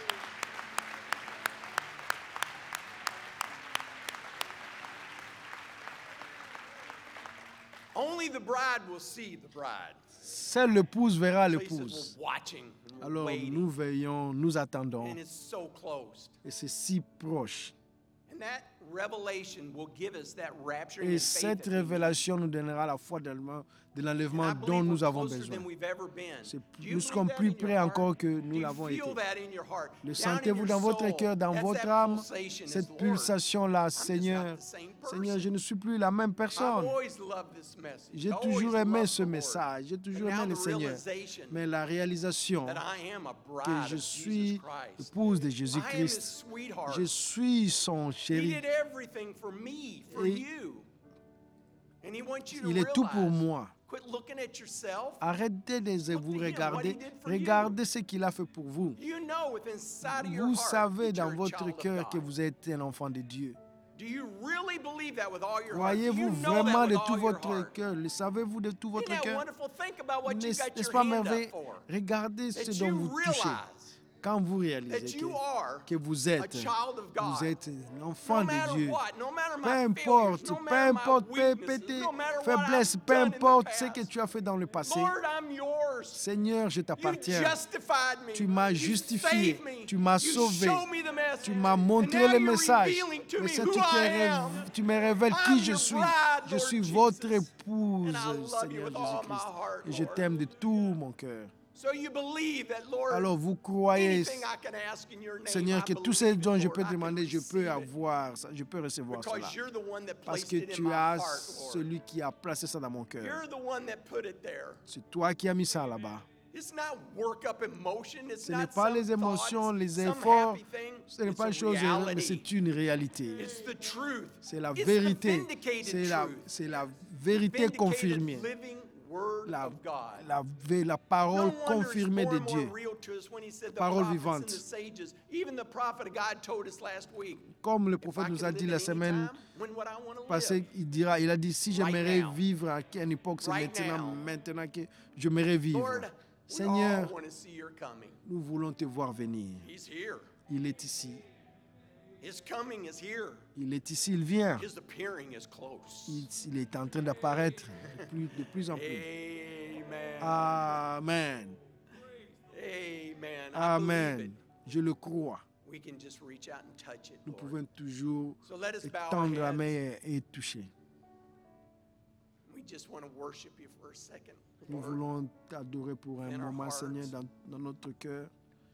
Only the bride will see the bride. Seule l'épouse verra So he says, l'épouse. we're watching and we're Alors waiting, nous veillons, nous attendons, and it's so close. et c'est si proche. And that revelation will give us that rapture Et and faith cette that we need. révélation nous donnera la foi de And l'enlèvement I dont believe nous we're avons closer besoin. than we've ever been. C'est- Do you nous believe sommes that plus in your près heart? encore que nous Do you l'avons feel été. that in your heart? Le Down in sentez-vous your dans votre soul, cœur, dans that's votre that âme, pulsation is, cette Lord, pulsation-là, I'm just not Seigneur, the same Seigneur, je person. ne suis plus la même I've personne. always loved this message. J'ai Always toujours aimé loved ce the Lord. message, j'ai toujours And now aimé le the Seigneur. realization Mais la réalisation that I am a que bride je of suis Jesus Christ. épouse de I am his Jésus-Christ, sweetheart. je suis son He chéri, did everything for me, for Et you. And he wants you to il est tout pour realize, moi. quit looking at yourself. Arrêtez de vous Look to him, what he regarder, did for you. regardez ce qu'il a fait pour vous. You know with inside of your Vous heart savez that dans you're a votre child of cœur que God. vous êtes un enfant de Dieu. Do you really believe that with all your heart? Do Croyez-vous you know vraiment that de with tout all your votre heart? cœur? Le savez-vous de tout votre Isn't that cœur? wonderful? Think about what you got N'est-ce your pas hand merveilleux? up for. Regardez That ce dont you vous touchez. realize Quand vous that réalisez you are que vous a êtes child of God, un enfant no matter de Dieu, what, no matter peu my failures, importe, no peu matter my importe weaknesses, tes no matter what faiblesses, I've peu done in the importe ce que past, tu as fait dans le passé, Lord, I'm yours. Seigneur, je You t'appartiens. justified me. Tu m'as You justifié, saved me. tu m'as You sauvé, showed me the message. tu m'as And montré now le you're message. revealing to me Maintenant, who I am. tu me révèles I'm qui je your suis. bride, Je Lord suis Jesus. votre épouse, And I love you Seigneur with all my Jésus-Christ. heart, Et je Lord. t'aime de tout mon cœur. So you believe that, Lord, Alors vous croyez, anything I can ask in your name, Seigneur, I que tout ce believe it, dont je Lord, peux I can demander, je peux receive it. avoir ça, je peux recevoir cela. Because you're the one that Parce placed que it in tu my as heart, Lord. celui qui a placé ça dans mon cœur. You're the one that put it there. C'est toi qui as mis ça là-bas. It's not work up emotion. It's Ce n'est not pas some les émotions, thoughts, les some efforts, happy thing. ce n'est It's pas a une chose, mais reality. c'est une réalité. It's the truth. C'est la It's vérité. the vindicated C'est truth. la The vérité vindicated confirmée. living word of God. La parole No wonder it's confirmée more de and more Dieu. real to us when he said the Parole prophets vivante. and the sages, even the prophet of God told us last week. Comme le If prophète I nous can a live dit at la any semaine time, when would I want to passée, live? il a dit, si j'aimerais Right now. vivre à une époque, c'est Right now. maintenant que j'aimerais vivre. Lord, we all Seigneur, want to see your coming. nous voulons te voir venir. He's here. Il est ici. His coming is here. Il est ici, il vient. His appearing is close. Il est en train d'apparaître de plus en plus. Amen. Amen. Amen. I believe Amen. it. Je le crois. We can just reach out and touch it, Nous Lord. pouvons toujours So let us bow our tendre la heads. main et toucher. We just want to worship you for a second, Nous Lord. voulons t'adorer pour un In our moment, Seigneur, hearts. dans notre cœur.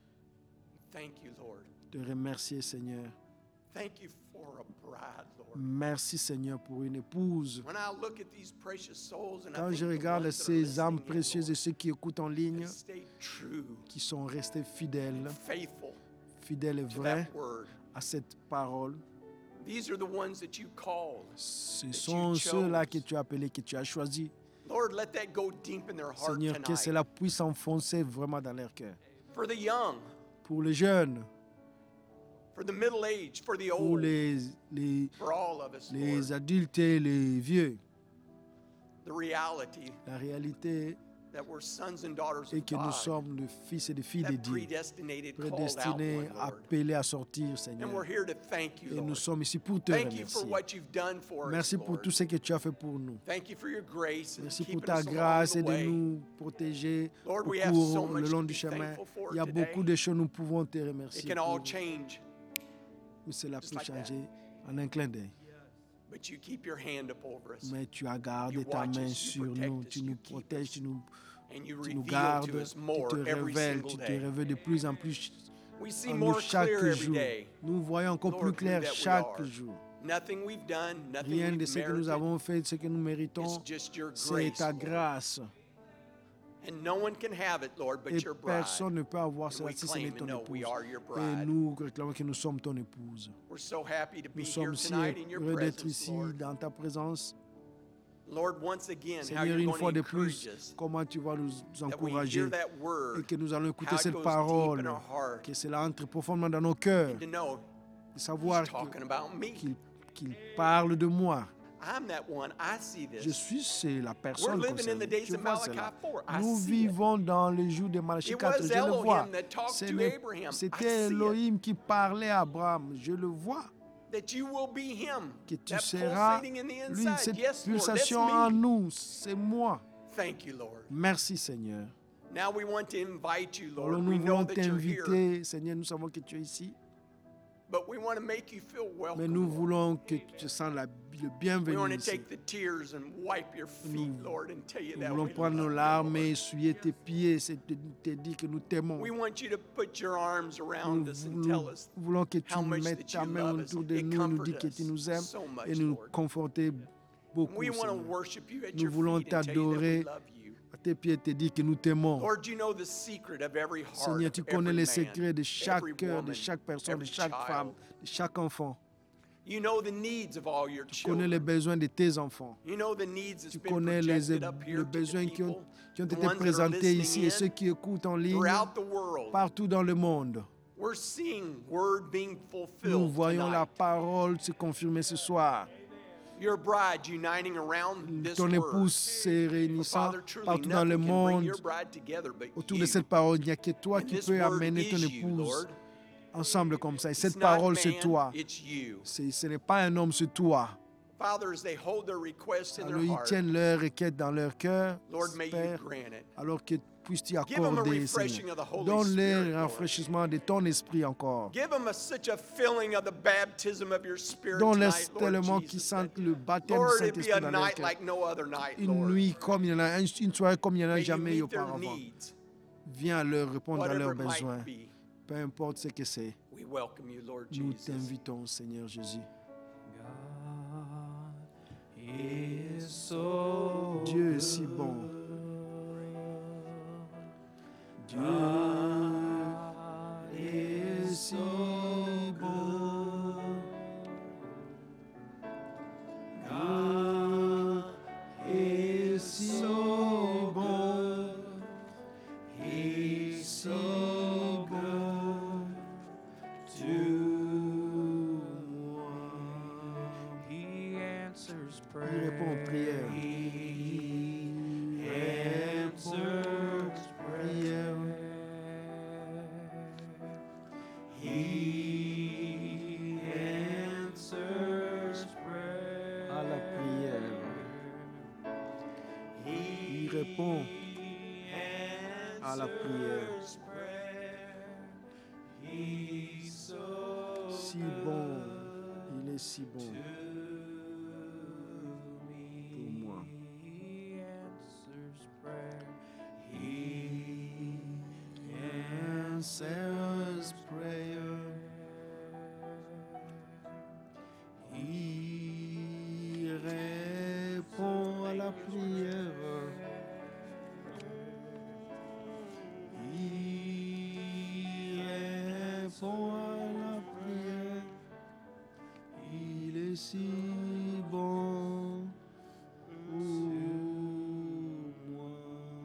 Thank you, Lord. Te remercier, Seigneur. Thank you for a bride, Lord. Merci, Seigneur, pour une épouse. When I look at these precious souls and I Quand think je the regarde ones that are ces âmes listening in, précieuses et Lord, ceux qui écoutent en ligne, have stayed true, qui sont restés fidèles, faithful fidèles et to vrais that word. à cette parole, These are the ones that you called. ce sont ceux-là que tu as appelés, que tu as choisis. Lord, let that go deep in their heart Seigneur, que tonight. cela puisse enfoncer vraiment dans leur cœur. For the young, Pour les jeunes, for the middle age, for the pour old, les for all of us, Lord. adultes et les vieux. The reality La réalité that we're sons and daughters est of que nous God, sommes les fils et les filles de that Dieu, predestinated, called out prédestinés, one, Lord. appelés à sortir, And Seigneur. we're here to thank you, Et nous Lord. sommes ici pour te Thank you for remercier. what you've done for us, Merci pour Lord. tout ce que tu as fait pour nous. Thank you for your grace and Merci pour keeping ta us along grâce the et de way. nous protéger Lord, au we have so cours, much le to long be du chemin. thankful for Il y a today. beaucoup de choses nous pouvons te It remercier can all pour. change, Mais cela just peut like that. changer en un clin d'œil. but you keep your hand up over us. Mais tu as gardé You ta watch main us, you sur protect nous, us, tu you nous keep protèges, us. tu nous And you tu nous reveal gardes, to us tu more te every révèles, single tu te day. révèles de plus en plus We see en nous more chaque clear every jour. day. Nous voyons encore Lord, plus who clair that we chaque are. jour. Nothing we've done, nothing Rien de we've ce que nous merited. avons fait, ce que nous méritons, It's just your c'est grace, ta Lord. grâce. And no one can have it, Lord, but Et your bride. personne ne peut avoir And cela we si ce claim n'est and ton know we épouse. are your Et bride. nous réclamons que nous sommes ton épouse. We're so happy to be Nous here sommes si tonight in your heureux d'être presence, ici Lord. dans ta présence. Lord, once again, how Seigneur, you're une going fois to de encourage plus, us, comment tu vas nous that we encourager hear that et word, que nous allons écouter how it cette goes deep parole, in our heart, que cela entre profondément dans nos cœurs, and to know de savoir he's talking about me. qu'il parle de moi. I'm that one. I see Je this. suis la personne We're living in the concernée. days Je of vois Malachi cela. 4. I Nous see it. vivons dans les jours de Malachie It 4. was Je le vois. Elohim that talked Ce to n'est- Abraham. I C'était see it. Elohim qui parlait à Abraham. Je le vois. That you will be him. Que tu That seras pulsating in the lui, inside. cette Yes, Lord, that's pulsation en me. nous. C'est moi. Thank you, Lord. Merci, Seigneur. Now we want to invite you, Alors Lord. nous We know voulons that you're here, t'inviter. Seigneur, nous savons que tu es ici. but we want to make you feel welcome. Mais nous Lord. voulons que tu sens le We want bienvenu to ici. take the tears and wipe your feet, Lord, and tell you Nous that voulons we prendre nos love you, larmes et Lord. essuyer tes pieds. C'est de te dire que nous t'aimons. We want you to put your arms around Nous us and tell us voulons que tu how much mettes that ta you main love us. autour de It nous et nous dis comforts que tu us nous aimes so much, et nous Lord. conforter beaucoup, We want to Seigneur. worship you at Nous your voulons feet and tell you that we t'adorer love you. À tes pieds, te dire que nous t'aimons. Lord, you know the secret of every heart, Seigneur, tu of connais every les man, secrets de chaque every cœur, de woman, chaque personne, de every chaque child. femme, de chaque enfant. You know the needs of all your Tu connais les children. besoins de tes enfants. You know the needs that's Tu been connais projected up here les to the besoins qui ont people, été the ones that are présentés ici et listening ceux in qui écoutent en ligne throughout the world. partout dans le monde. We're seeing word being Nous fulfilled voyons la tonight. parole se confirmer ce soir. Your bride uniting around this ton word. épouse se réunissant Father, truly partout dans le nothing can bring monde your bride together but autour you. de cette parole. Il n'y a que toi And qui this peux word amener ton is you, épouse Lord. ensemble comme ça. Et It's cette not parole, c'est man, toi. it's you. Ce n'est pas un homme, c'est toi. Father, as they hold their requests in Alors, their ils heart, tiennent leur requête dans leur cœur, Lord, may you Père, grant it. alors que puisses-tu Give them a accorder, refreshing Seigneur. of the Holy Donne-leur Spirit, un Lord. rafraîchissement de ton esprit encore. Give them such a feeling of the baptism of your Spirit Donne-leur tonight, Lord tellement qu'ils Jesus. sentent le baptême du Lord, it be Saint-Esprit a dans leur night cœur. like no other night, Une Lord. nuit comme il y en a, une soirée comme il n'y en a May you jamais eu meet their auparavant. needs, Viens leur répondre à whatever leurs it might besoins. be. Peu importe ce que c'est. We welcome you, Lord Nous Jesus. t'invitons, Seigneur Jésus. Dieu est si bon. Dieu est si bon. Dieu est si bon. He's so good to moi. He answers Il répond aux prières. answers Prière. He answers prayer. À la prière. Il répond à la prière. He's so Si bon, il est si bon pour moi. He answers prayer. Answers prayer. Il répond à la prière. Il répond à la prière. Il est si bon pour moi.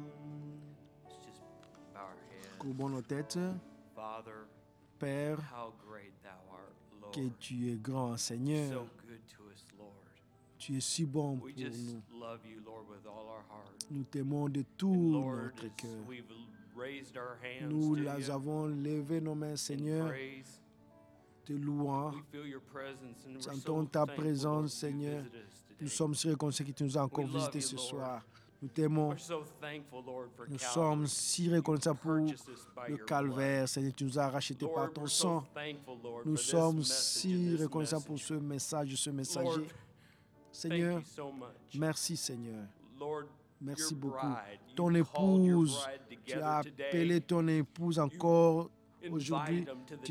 Let's just bow our heads. Courbons nos têtes. Father, Père, how great thou art, Lord. que tu es grand, Seigneur. So good to us, Lord. Tu es si bon pour We just nous. love you, Lord, with all our heart. Nous t'aimons de tout And Lord, notre as cœur. we've raised our hands Nous to les you avons levé nos mains, in Seigneur, praise, te louant. we feel your presence and we're Sentons so ta thankful, présence, Lord, you Seigneur. visited us today. Nous sommes si reconnaissants que tu nous as encore We love visités you, ce Lord. soir. Nous t'aimons. We're so thankful, Lord, for Nous Calvary. sommes si reconnaissants pour Purchased us by le your calvaire, Seigneur. Tu nous as rachetés blood. par Lord, ton we're sang. so thankful, Lord, Nous for this sommes message si and this reconnaissants pour message. ce message, ce messager. Lord, Seigneur, thank you so much. merci, Seigneur. Lord, Merci your beaucoup. bride, you Ton called your épouse, bride tu together as today. appelé ton épouse encore Invited aujourd'hui. them to the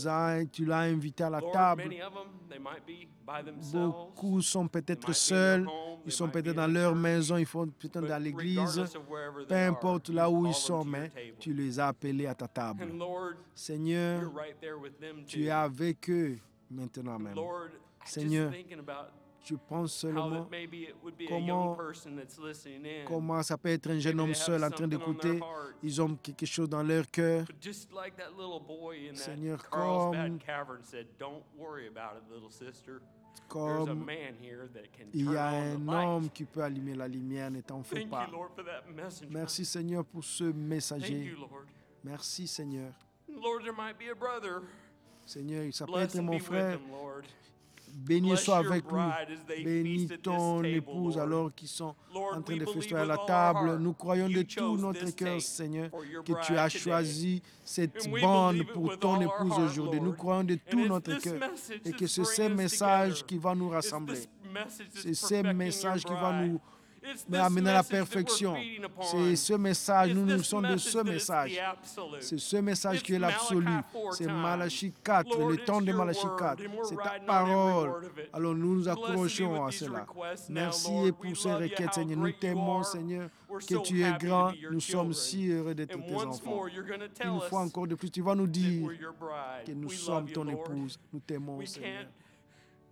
Tu l'as invité à la Lord, table. many of them, they might be by themselves. Beaucoup sont They peut-être might be in seuls, their home, ils they sont might be peut-être in dans a leur church, maison, ils font peut-être but dans l'église. regardless of wherever Peu they importe are, là you où call ils them sont, to your mais table. tu les as appelés à ta table. And Lord, Seigneur, you're right there with them tu es too. avec eux maintenant même. Lord, Seigneur, just thinking about je pense how seulement that maybe it would be a comment- young person that's listening in. comment ça peut être un jeune Maybe homme they have seul en train something on d'écouter. their heart. Ils ont quelque chose dans leur cœur. But just like that little boy in Seigneur, that Carlsbad comme- cavern said, don't worry about it, little sister. There's a Comme man here that can il turn y a on the un light. homme qui peut allumer la lumière, ne t'en fais Thank pas. you, Lord, for that message. Merci Seigneur pour ce Thank messager. you, Lord. Merci Seigneur. Lord, there might be a brother. Seigneur, ça peut Bless être and be mon with frère. him, Lord. Béni Bless soit your avec lui. bride as they Bénis feast at this ton table, épouse Lord. alors qu'ils sont Lord, en train we de believe festoyer à with la all our table. heart Nous croyons you de tout chose notre this cœur, tape Seigneur, for your que tu bride as today. choisi cette And we bande believe it pour with ton all our épouse heart, aujourd'hui. Nous Lord. croyons de And tout it's notre this cœur message et que that's c'est ce bringing us message together. qui va nous It's rassembler. this message that's C'est ce perfecting message your qui va bride. nous It's mais this amener à la message that we're perfection. feeding upon. C'est ce message, It's nous this sommes de message ce that is message. the absolute. C'est ce message qui est It's l'absolu. Malachi 4 C'est times. Malachie 4, Lord, le temps it's de your Malachie word, 4. and we're C'est ta riding on every parole. word of it. Alors nous nous Blessed be accrochons with à these cela. requests now, Merci Lord. et We pour ces love you, requêtes, how Seigneur. Nous great you t'aimons, are. Seigneur, We're que so tu es happy to grand. be your Nous sommes children. si heureux d'être And tes once enfants. more, you're going to tell Une fois us encore de plus, tu vas nous that dire we're your bride. que nous We sommes love you, ton Lord. épouse. Nous t'aimons, We Seigneur. can't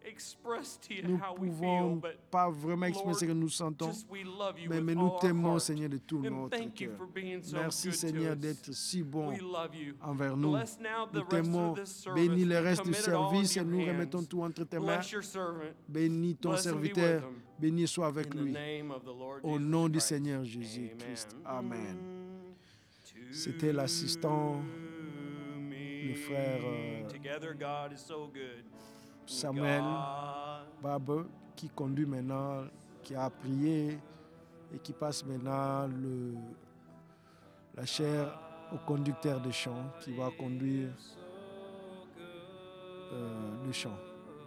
express to you Nous ne how we feel, pouvons but pas vraiment exprimer ce que nous sentons, we love you mais with nous all our t'aimons, heart. Seigneur, de tout And notre thank you cœur. for being so Merci, good Seigneur, to us. d'être si bon We love you. envers nous. Bless now the Nous rest t'aimons. of this service. Bénis le We reste du commit it all service et into nous your remettons hands. tout entre tes mains. Bless your servant. Bénis ton Bless and be with serviteur. him. Bénis sois avec In the lui. name of the Lord Au Jesus nom du Christ. Seigneur Jésus-Christ. Amen. To C'était l'assistant, me. le frère Together God is so good. Samuel God Barbe, qui conduit maintenant, qui a prié et qui passe maintenant la chaire au conducteur de chant qui va conduire le chant.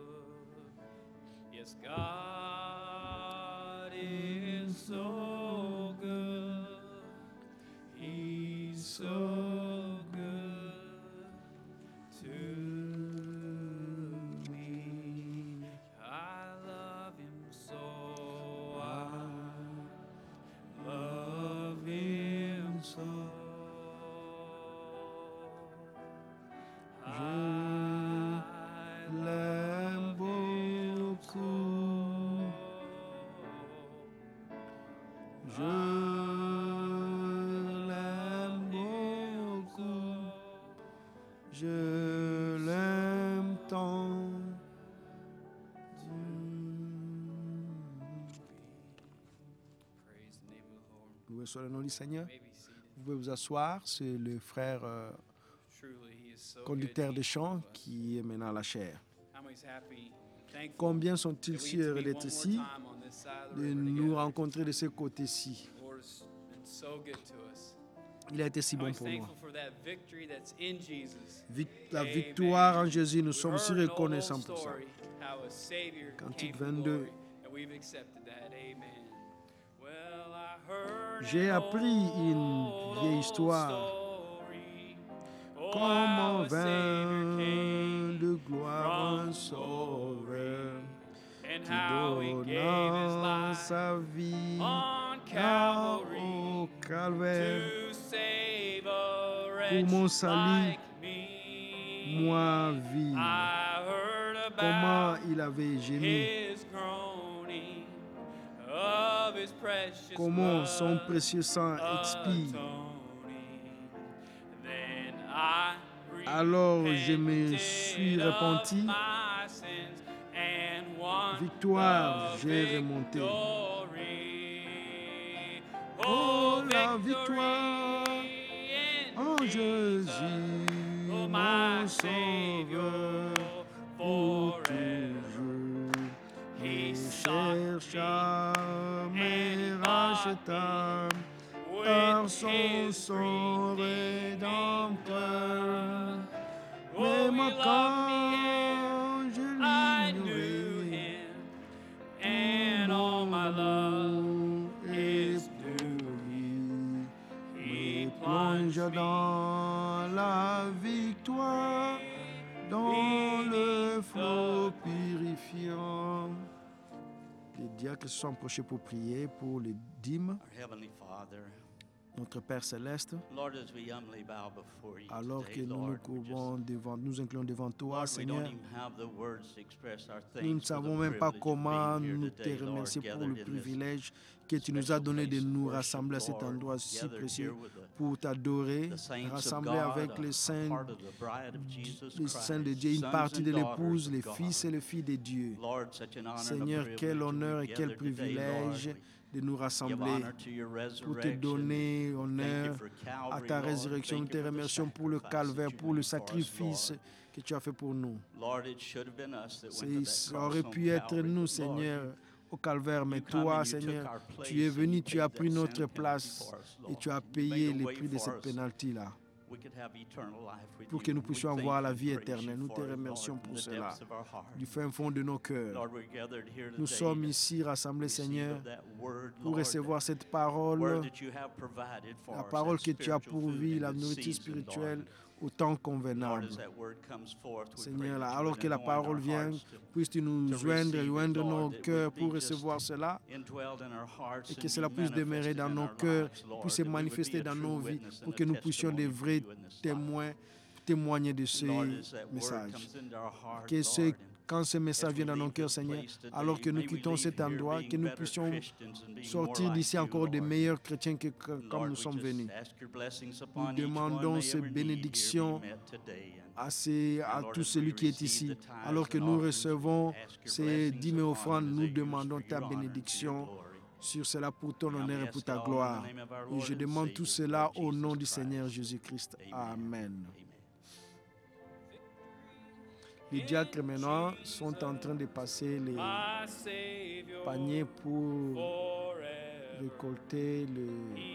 Yes, God is so good. He's so good to me. I love him so. I love him so. Je l'aime beaucoup. Je l'aime beaucoup. Je l'aime tant. Praise the name of the Lord. Loué soit le nom du Seigneur. May be seated. Vous pouvez vous asseoir. C'est le frère Truly, he is so conducteur good de to chant each of us. qui est maintenant à la chaire. How many is happy, thankful Combien sont-ils that we si get to heureux be one d'être more ici, time on this side of the de river nous together. rencontrer de ce côté-ci. The Lord has been so good to us. Il a été si How bon many is pour moi. thankful for that victory that's in Jesus. La Amen. victoire en Jésus, nous We've sommes si heard an old reconnaissants pour ça. story, how a Savior Cantique came from 22. glory, and we've accepted that. Amen. Well, I heard J'ai an appris une old, vieille old histoire. story. Oh, Comment how a Savior vint came de gloire un from sauveur and qui how he gave his donna life sa vie on là Calvary au calvaire to save a pour mon wretch salut, like me. moi vivre. I heard Comment about il avait gémi, his groaning, of his precious comment son blood précieux sang expire. atoning. Then I Alors je me repented suis of repenti. my sins and won Victoire, the j'ai remonté. victory. Oh, la victory victoire in en Jesus, Jésus, oh, mon my Sauveur, pour forever. toujours. He Il sought chercha, and me bought racheta with par son his sang redeeming rédempteur. blood. Mais Oh, moi he loved me quand je and I knew l'ignorais, him, and all my love is new. He He plonge plunged me dans la victoire, dans le flot purifiant. Les diacres se sont approchés pour prier pour les dîmes. Our Heavenly Father, Notre Père Céleste, Lord, as we humbly bow before you alors que today, nous nous Lord, we courbons devant, nous inclinons devant toi, Lord, we don't Seigneur, even have the words to express our nous ne thanks for savons the même pas privilege of comment being here nous today, te Lord, remercier pour gathered le in this privilège que tu nous as special donné de place of nous worship, rassembler à cet Lord, endroit si gathered précieux here with pour t'adorer, the saints of rassembler God, avec les a saints, part of the bride of Jesus les Christ, saints de Dieu, une sons partie and de daughters l'épouse, of les God. fils et les filles de Dieu. Lord, such an honor and a Seigneur, privilege quel to be honneur et quel gathered today, privilège Lord. de nous Give rassembler honor to your pour te resurrection. donner Thank honneur you for à Calvary, ta Lord. résurrection. Nous Thank te you for the remercions pour le sacrifice calvaire, that you pour le made for us, sacrifice Lord. que tu as fait pour nous. Lord, it should have been us that went to that Ça cross aurait on pu être Calvary, nous, but Seigneur, Lord, au calvaire, mais you come toi, and you took Seigneur, our place tu es and venu, you tu as paid pris that notre sin penalty place for us, et Lord. tu as You payé made a le way prix de for cette us pénalty-là we could have eternal life with pour you. que nous And we puissions thank avoir la you vie and praise éternelle. you Nous for te it, remercions Lord, in pour the cela, depths of our heart. du fin fond de nos cœurs. Lord, we're gathered here Nous today sommes to ici rassemblés, receive Seigneur, of that word, pour Lord, recevoir cette word parole, that you have provided for la us, parole that que tu as spiritual food pourvue, in la this nourriture season, spirituelle, Lord. au temps Lord, convenable. as that word comes forth, we pray Seigneur, that you alors would que la anoint parole our vient, hearts to puisses-tu nous to joindre, receive it, joindre Lord, nos that it cœurs would be pour just recevoir cela, indwelled in our hearts et and que cela be puisse demeurer manifested dans in nos our cœurs, lives, Lord, puisse se that we would be manifester a dans true nos vies, witness pour and que a nous puissions testimony des for vrais you in this life. témoins, témoigner de Lord, as ces that word messages. comes into our heart, Que ce Lord, quand ce message vient dans nos cœurs, Seigneur, alors que nous quittons cet endroit, que nous puissions sortir d'ici encore des meilleurs chrétiens que comme nous sommes venus. Nous demandons ces bénédictions à tout celui qui est ici. Alors que nous recevons ces dîmes et offrandes, nous demandons ta bénédiction sur cela pour ton honneur et pour ta gloire. Et je demande tout cela au nom du Seigneur Jésus-Christ. Amen. Les diacres maintenant sont en train de passer les paniers pour récolter le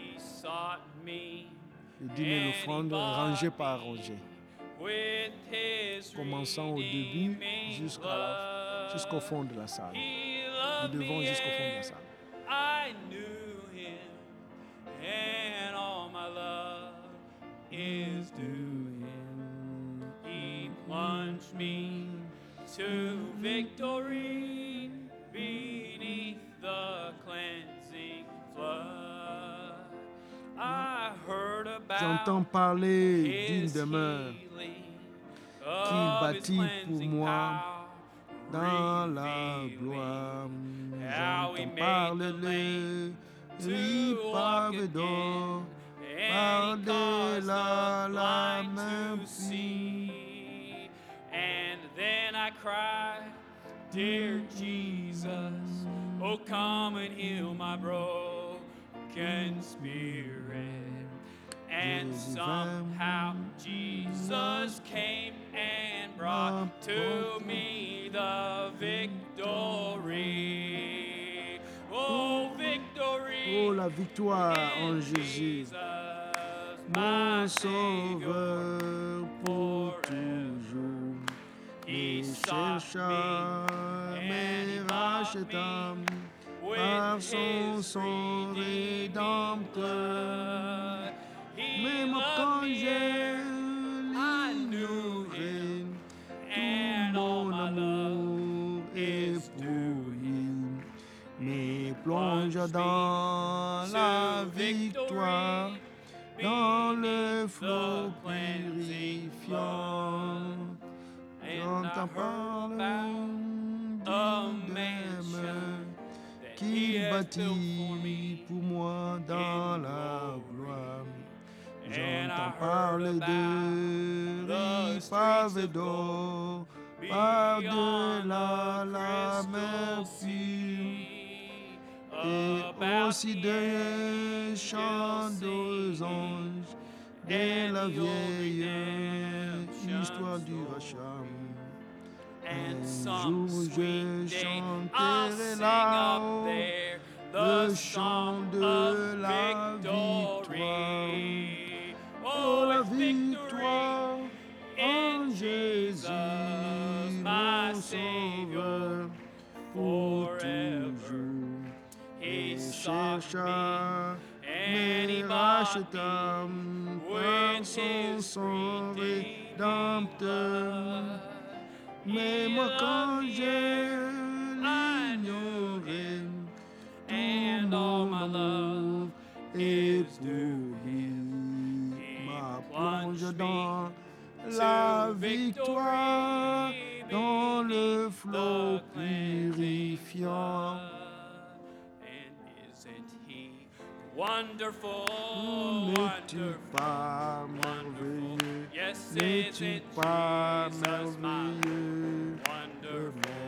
dîme et l'offrande rangé par rangé, commençant au début jusqu'au fond de la salle. Du devant jusqu'au fond de la salle. I knew him, and all my love is due him. He plunged me to victory beneath the cleansing flood. I heard about J'entends parler d'une demeure qu'il bâtit pour moi dans la gloire. J'entends parler de l'épave d'or, par-delà la mer. And then I cried, dear Jesus, oh come and heal my broken spirit. And somehow Jesus came and brought to me the victory. Oh, victory. Oh, la victoire en Jésus, mon Sauveur pour toujours. Il chercha, mais racheta par son sang rédempteur. Même quand j'ai l'ignoré, tout mon amour est pour lui, mais plonge dans la victoire, dans le flot purifiant. J'entends parler d'une demeure qu'il bâtit pour moi dans la gloire. J'entends parler de l'épave d'or, par-delà la mer pure, et aussi des chants aux anges, de la vieille histoire du rachat. Un jour je chanterai là-haut le chant de la victoire. Oh, la victoire en Jésus, mon Sauveur, pour toujours. Il chercha, mais racheta par son sang rédempteur. Même quand j'ai l'ignoré, tout mon amour est pour lui. Ma plonge dans la victoire, dans le flot purifiant. And isn't he wonderful, N'es-tu wonderful, pas merveilleux? yes, N'es-tu isn't pas Jesus my merveilleux? wonderful?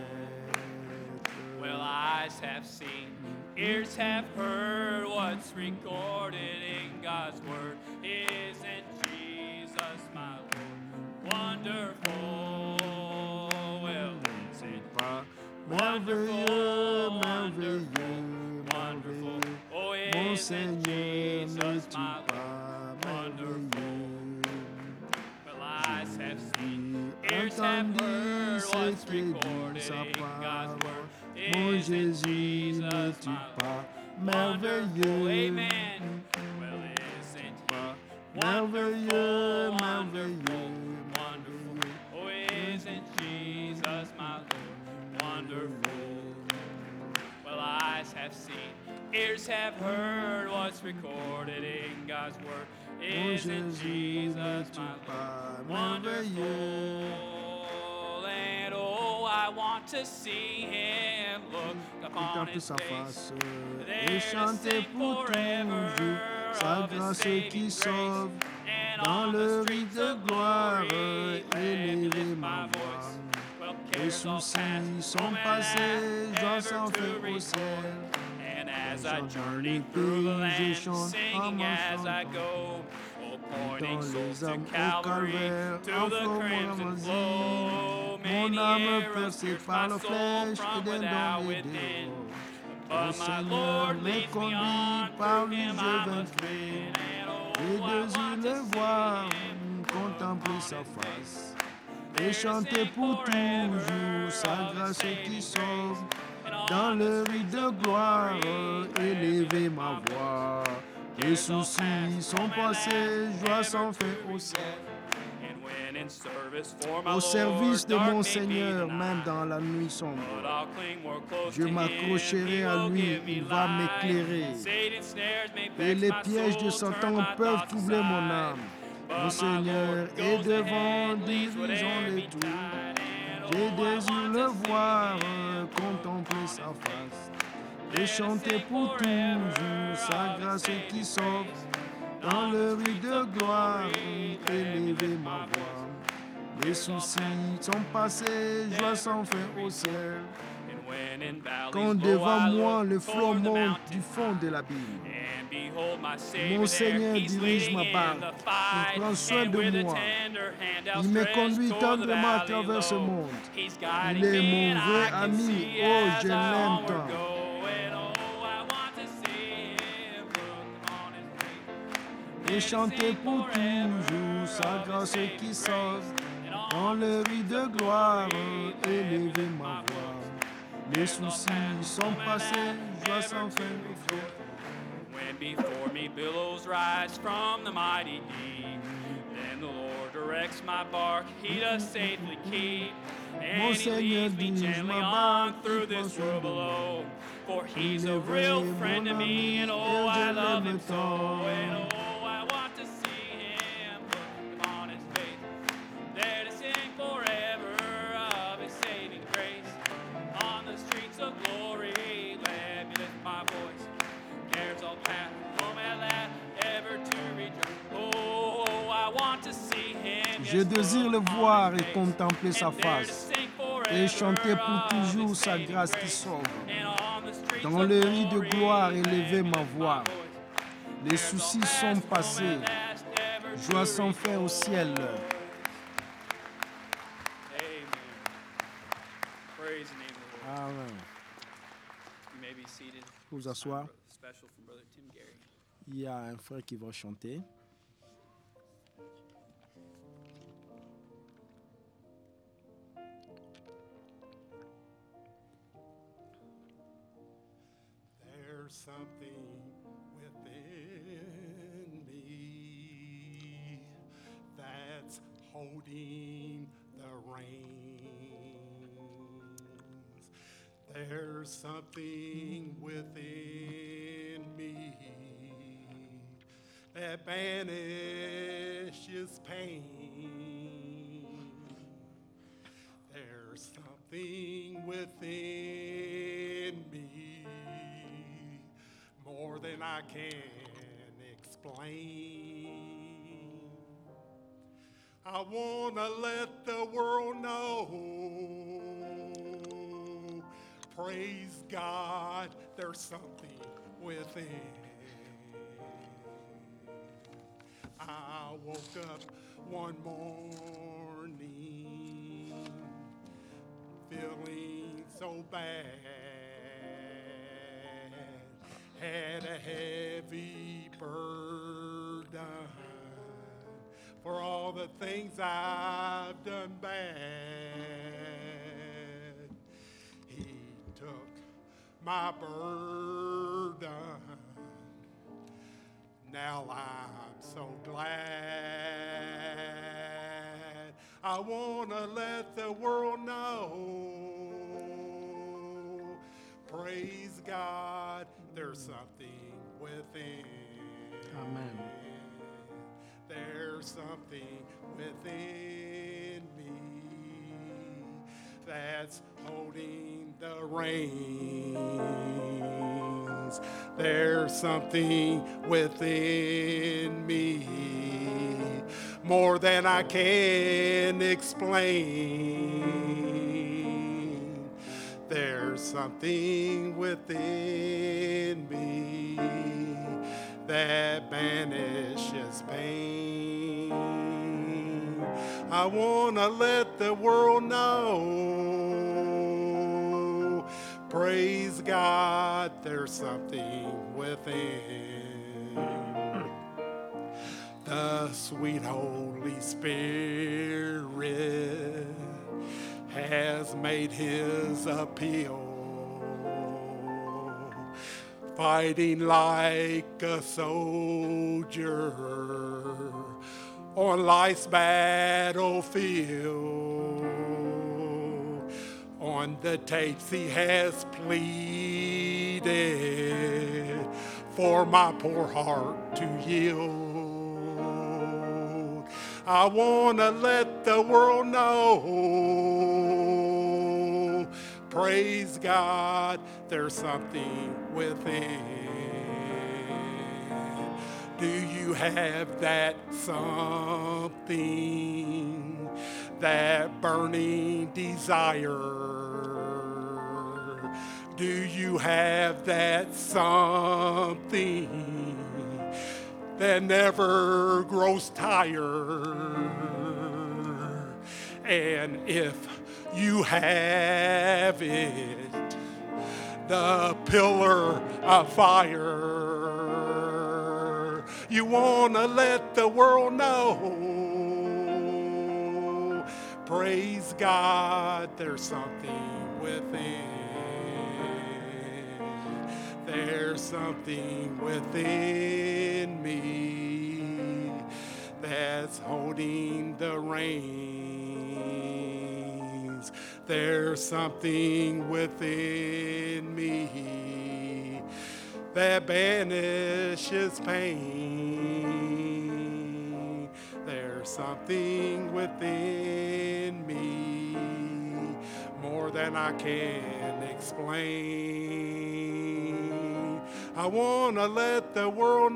Well, eyes have seen, ears have heard what's recorded in God's word. Isn't Jesus my Lord wonderful? Well, isn't Pas wonderful, merveilleux, wonderful, merveilleux. oh, Mon isn't Seigneur, Jesus n'es-tu my Lord pas merveilleux? Well, eyes have seen, ears have Entendu heard ce what's que dit recorded sa in God's parole. word. Mon Isn't Jésus, Jesus n'es-tu my pas Lord wonderful? merveilleux? Amen. Well, isn't Pas he merveilleux, wonderful, merveilleux, wonderful? merveilleux. Oh, isn't Jesus my Lord wonderful? Well, eyes have seen, ears have heard what's recorded in God's word. Mon Isn't Jésus, Jesus n'es-tu my Lord pas wonderful? merveilleux? And oh, I want want to see him look upon Contempler his sa face. face There et to chanter sing pour forever toujours sa of his grâce saving qui grace. sauve. And Dans on the le streets rite de of gloire, glory, let me élever lift ma my voix. voice. Well, Les cares all soucis past, sont Roman passés, last, joie ever s'en to fait au return. ciel. And as Quand I je chante dans journey le through the pays, je land, chante en singing as I marchant. go, oh, pointing Dans souls les to âmes au Calvary, calvaire, to en the flot mon crimson amazine. flow. Mon Many âme arrows percée pierce par my la soul flèche et from d'un without don et within. dehors. But Mon my Seigneur Lord me leads me conduit, on, par through lui him je I must vaincrai. win. And oh, Je I désire want to le see voir, him contempler upon sa his face. face. There Et to chanter sing pour forever toujours sa of his grâce saving qui grace. sauve. And Dans on le the rite streets de of gloire, glory, let me élever lift ma my voix. voice. Les Cares all soucis past, sont Roman passés, last, joie ever s'en to fait au rejoice. ciel. And when in service for my Au service Lord, de dark mon may be the Seigneur, même night, dans la nuit but sombre. I'll cling more close Je to him. m'accrocherai He à will lui, give me il va light. m'éclairer. Satan's snares may Et vex les my pièges de soul, turn Satan my peuvent thoughts troubler mon aside. âme. Mon But my Seigneur Lord est goes devant, ahead, leads dirigeant whatever les betide. tours. And Je oh, I désire want le to see voir, him contempler upon sa his face. face. Et Let us chanter sing pour forever toujours sa of his grâce saving qui sauve. grace. Dans On le the rite streets de of gloire, glory, let me élever lift ma my voix. voice. Les soucis sont passés, joie s'en fait au ciel. And when in valleys Quand low devant I moi look le flot toward the monte du mountain fond de high, l'abîme, and behold my Savior mon there, Seigneur he's dirige leading ma in barque. the Il fight, prend soin and de with a moi. tender hand Il me outstretched conduit toward the tendrement à valley travers ce low. monde. He's Il guiding est me, mon and vrai I can ami. see Oh, as je I l'aime onward tant. go. And oh, I want to see him look on his face. Et chanter pour toujours sa grâce qui sauve. Dans le rite de gloire, élever ma voix. Les soucis sont passés, joie s'en fait au ciel. When before me billows rise from the mighty deep, then the Lord directs my bark, he does safely keep. Mon And he Seigneur leads me dirige gently ma on barque, through il prend this soin world de moi. below. For he's Il a est real vrai, friend mon to me, ami, and et oh, I je love l'aime him so. tant. And oh, I want to see him look upon his face, there to sing forever of his saving grace. On the streets of glory, let me lift my voice. Cares all past, home at last, ever to return. Oh, I want to see him. Je désire le voir et contempler sa And there to face. sing Et forever chanter pour of toujours his sa saving grâce qui grace. sauve. And on the streets Dans of le rite de glory, gloire, let élever me ma lift my voix. voice. Les Cares all soucis past, sont home passés, at last, ever joie to s'en fait au ciel. rejoice. Amen. Praise the name of the Lord. Amen. You may be seated. Vous asseoir. Special from Brother Tim Gary. Il y a un frère qui va chanter. There's something within me that's holding the reins. There's something within me that banishes pain. There's something within me more than I can explain. I want to let the world know, praise God, there's something within. I woke up one morning feeling so bad, had a heavy burden for all the things I've done bad. He took my burden. Now I'm so glad. I want to let the world know, praise God, there's something within. Amen. There's something within me that's holding the reins. There's something within me more than I can explain. There's something within me that banishes pain. I want to let the world know, praise God, there's something within. The sweet Holy Spirit has made his appeal, fighting like a soldier on life's battlefield. On the tapes he has pleaded for my poor heart to yield. I want to let the world know, praise God, there's something within. Do you have that something, that burning desire? Do you have that something that never grows tired? And if you have it, the pillar of fire, you want to let the world know, praise God, there's something within. There's something within me that's holding the reins. There's something within me that banishes pain. There's something within me more than I can explain. I want to let the world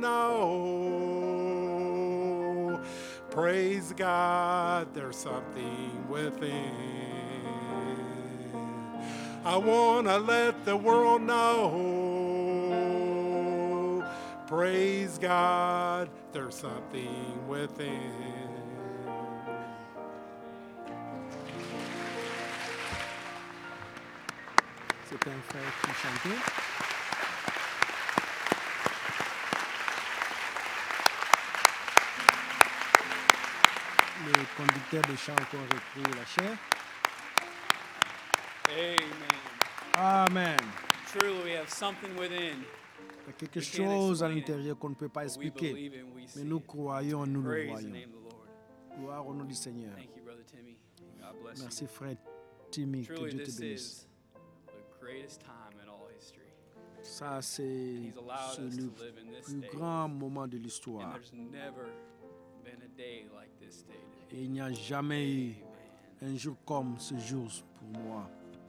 know, praise God, there's something within. I want to let the world know, praise God, there's something within. C'est un frère qui chantait. Le conducteur de chant a encore repris la chair. Amen. Amen. Truly, we have something within. Il y a quelque chose à l'intérieur qu'on ne peut pas We expliquer. believe it and we see Mais nous it. croyons, nous le Praise the voyons. name of the Lord. Gloire au nom du Seigneur. Thank you, Brother Timmy. God bless Merci you. frère Timmy, que Truly, Dieu te this bénisse. is the greatest time in all history. Ça, c'est He's allowed us le to live in this plus day. grand moment de And l'histoire. there's never been a day like this day Et today. il n'y a jamais eu Amen. un jour comme ce jour pour moi.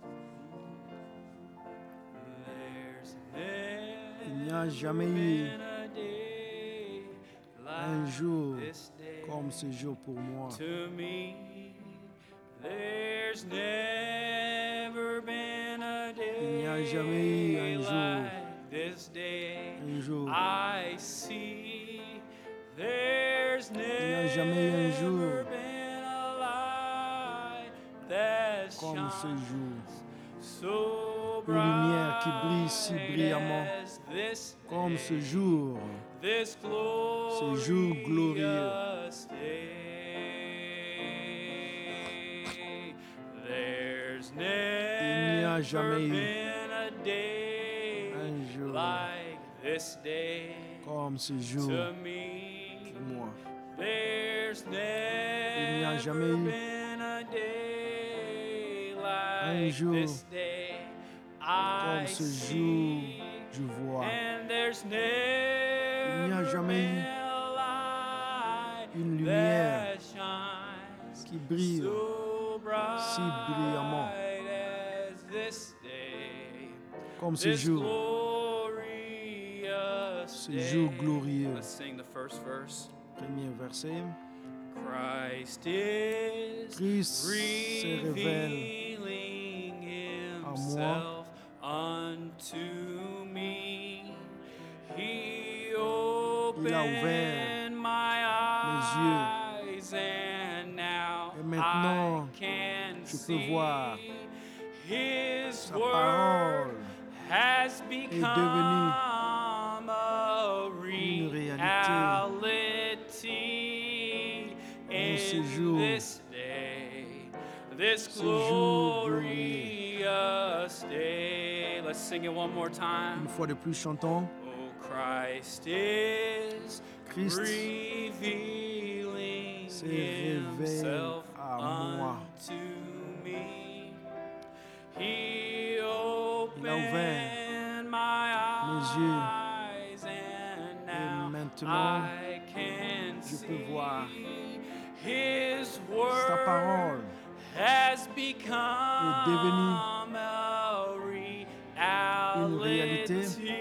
There's Il n'y a jamais never eu been a day un like jour this day. comme ce jour pour moi. To me, there's never been a Il n'y a day jamais eu un jour, like this day. un jour. I see there's Il n'y a jamais eu un never jour been a light that comme ce shines jour. so Une lumière qui brille si bright brillamment as this comme ce day. jour. This Ce jour glorieux. glorious day. There's Il n'y a never jamais eu been a day un jour like this day. comme ce jour To me, pour moi. there's n'y a jamais never eu been a day un like jour this day. Comme I ce jour, see, je vois. and there's Il n'y a never jamais been eu a light lumière that shines qui brille so bright si brillamment this day, comme ce this jour, glorious ce jour day. glorieux. Let's sing the first verse. Premier verset. Christ is Christ se révèle revealing à moi. himself unto me. He opened my eyes and now Et maintenant, I can je peux see voir his sa word parole has devenue become a une réalité reality en ce in jour, this day, this ce jour glorious day. Let's sing it one more time. Une fois de plus, chantons. Oh, Christ is Christ revealing se révèle himself à moi. unto me. He Il a ouvert opened my mes yeux eyes and now maintenant, I can je peux see voir his sa word parole has become devenue a une réalité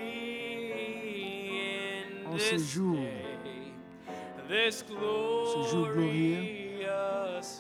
in en ce this jour, day, this jour glorieux. glorious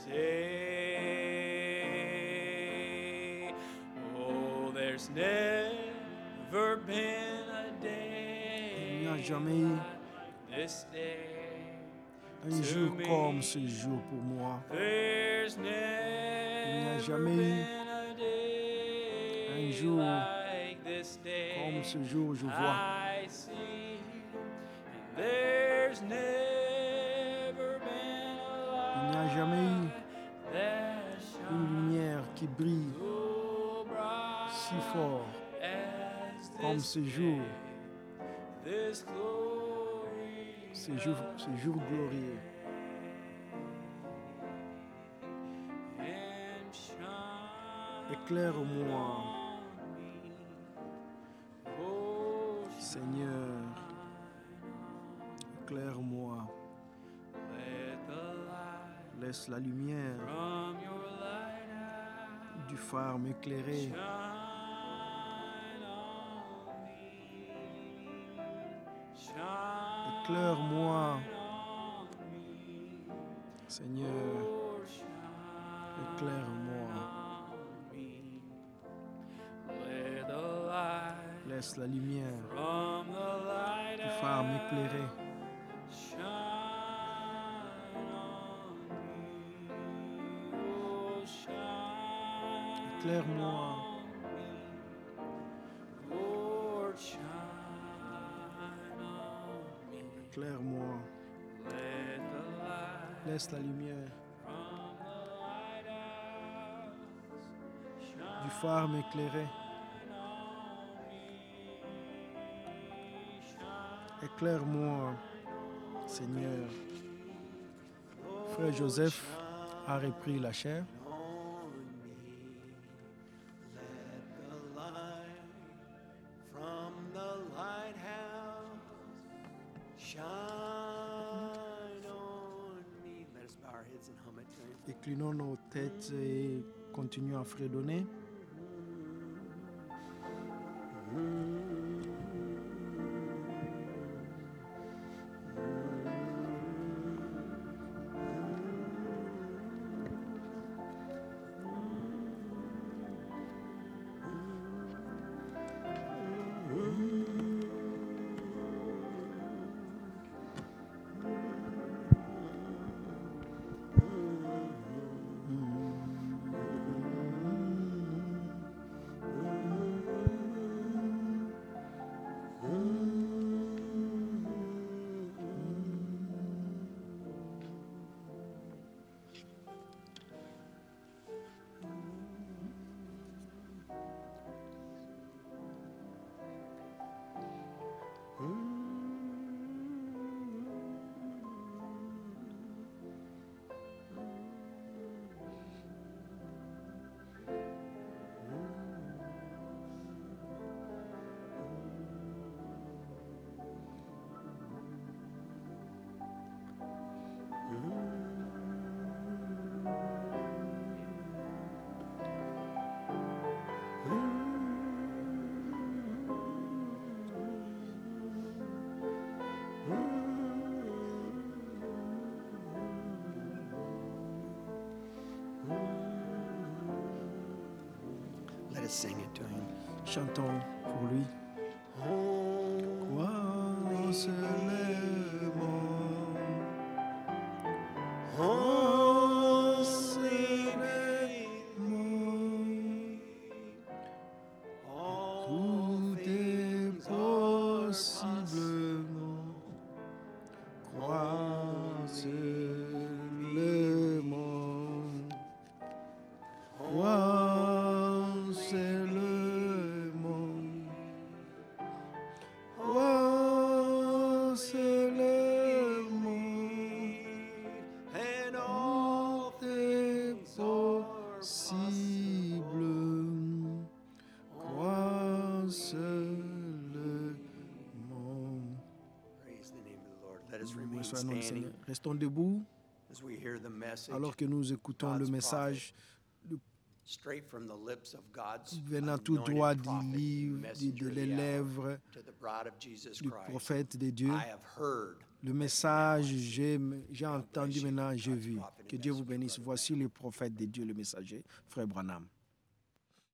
day. Oh, there's never been a day Il n'y a jamais eu like this day. un jour comme ce jour pour moi. There's Il n'y a never jamais eu been a day un jour like this day. comme ce jour, je vois. I see, and there's never been a Il n'y a jamais eu light that une shines lumière qui brille so bright si fort as comme this ce jour, day, this ce jour glorieux. and shine Éclaire-moi, on me. Oh, Seigneur, éclaire-moi. let the light Laisse la lumière from your lighthouse du phare m'éclairer. shine on me. Shine Éclaire-moi, on me. Seigneur, Oh, shine éclaire-moi. on me. Let the light Laisse la lumière from the du phare lighthouse m'éclairer. shine on me. Oh, shine Éclaire-moi, on me. Lord, shine on me. éclaire-moi. Let the light Laisse la lumière from the lighthouse shine du phare m'éclairer. Éclaire-moi, Seigneur. Frère Joseph a repris la chair. Let the light from the lighthouse shine on me. Let us bow our heads and hum it to him. Inclinons nos têtes et continuons à fredonner. Let's sing it to him. Chantons pour lui. Croix seulement. Tout est possiblement. Crois seulement. Crois seulement. Crois seulement. And all Est things are possible. Crois seulement. Praise the name of the Lord. Let us Loué remain soit le nom du standing Seigneur. Restons debout as we hear the message alors que nous écoutons le God's message straight from the lips of God's venant tout anointed droit du prophet, livre, messenger of des the hour, lèvres to the bride of Jesus du Christ. prophète de Dieu. I have heard Le message, j'ai entendu, maintenant j'ai vu. Que Dieu vous bénisse. Voici le prophète de Dieu, le messager, Frère Branham.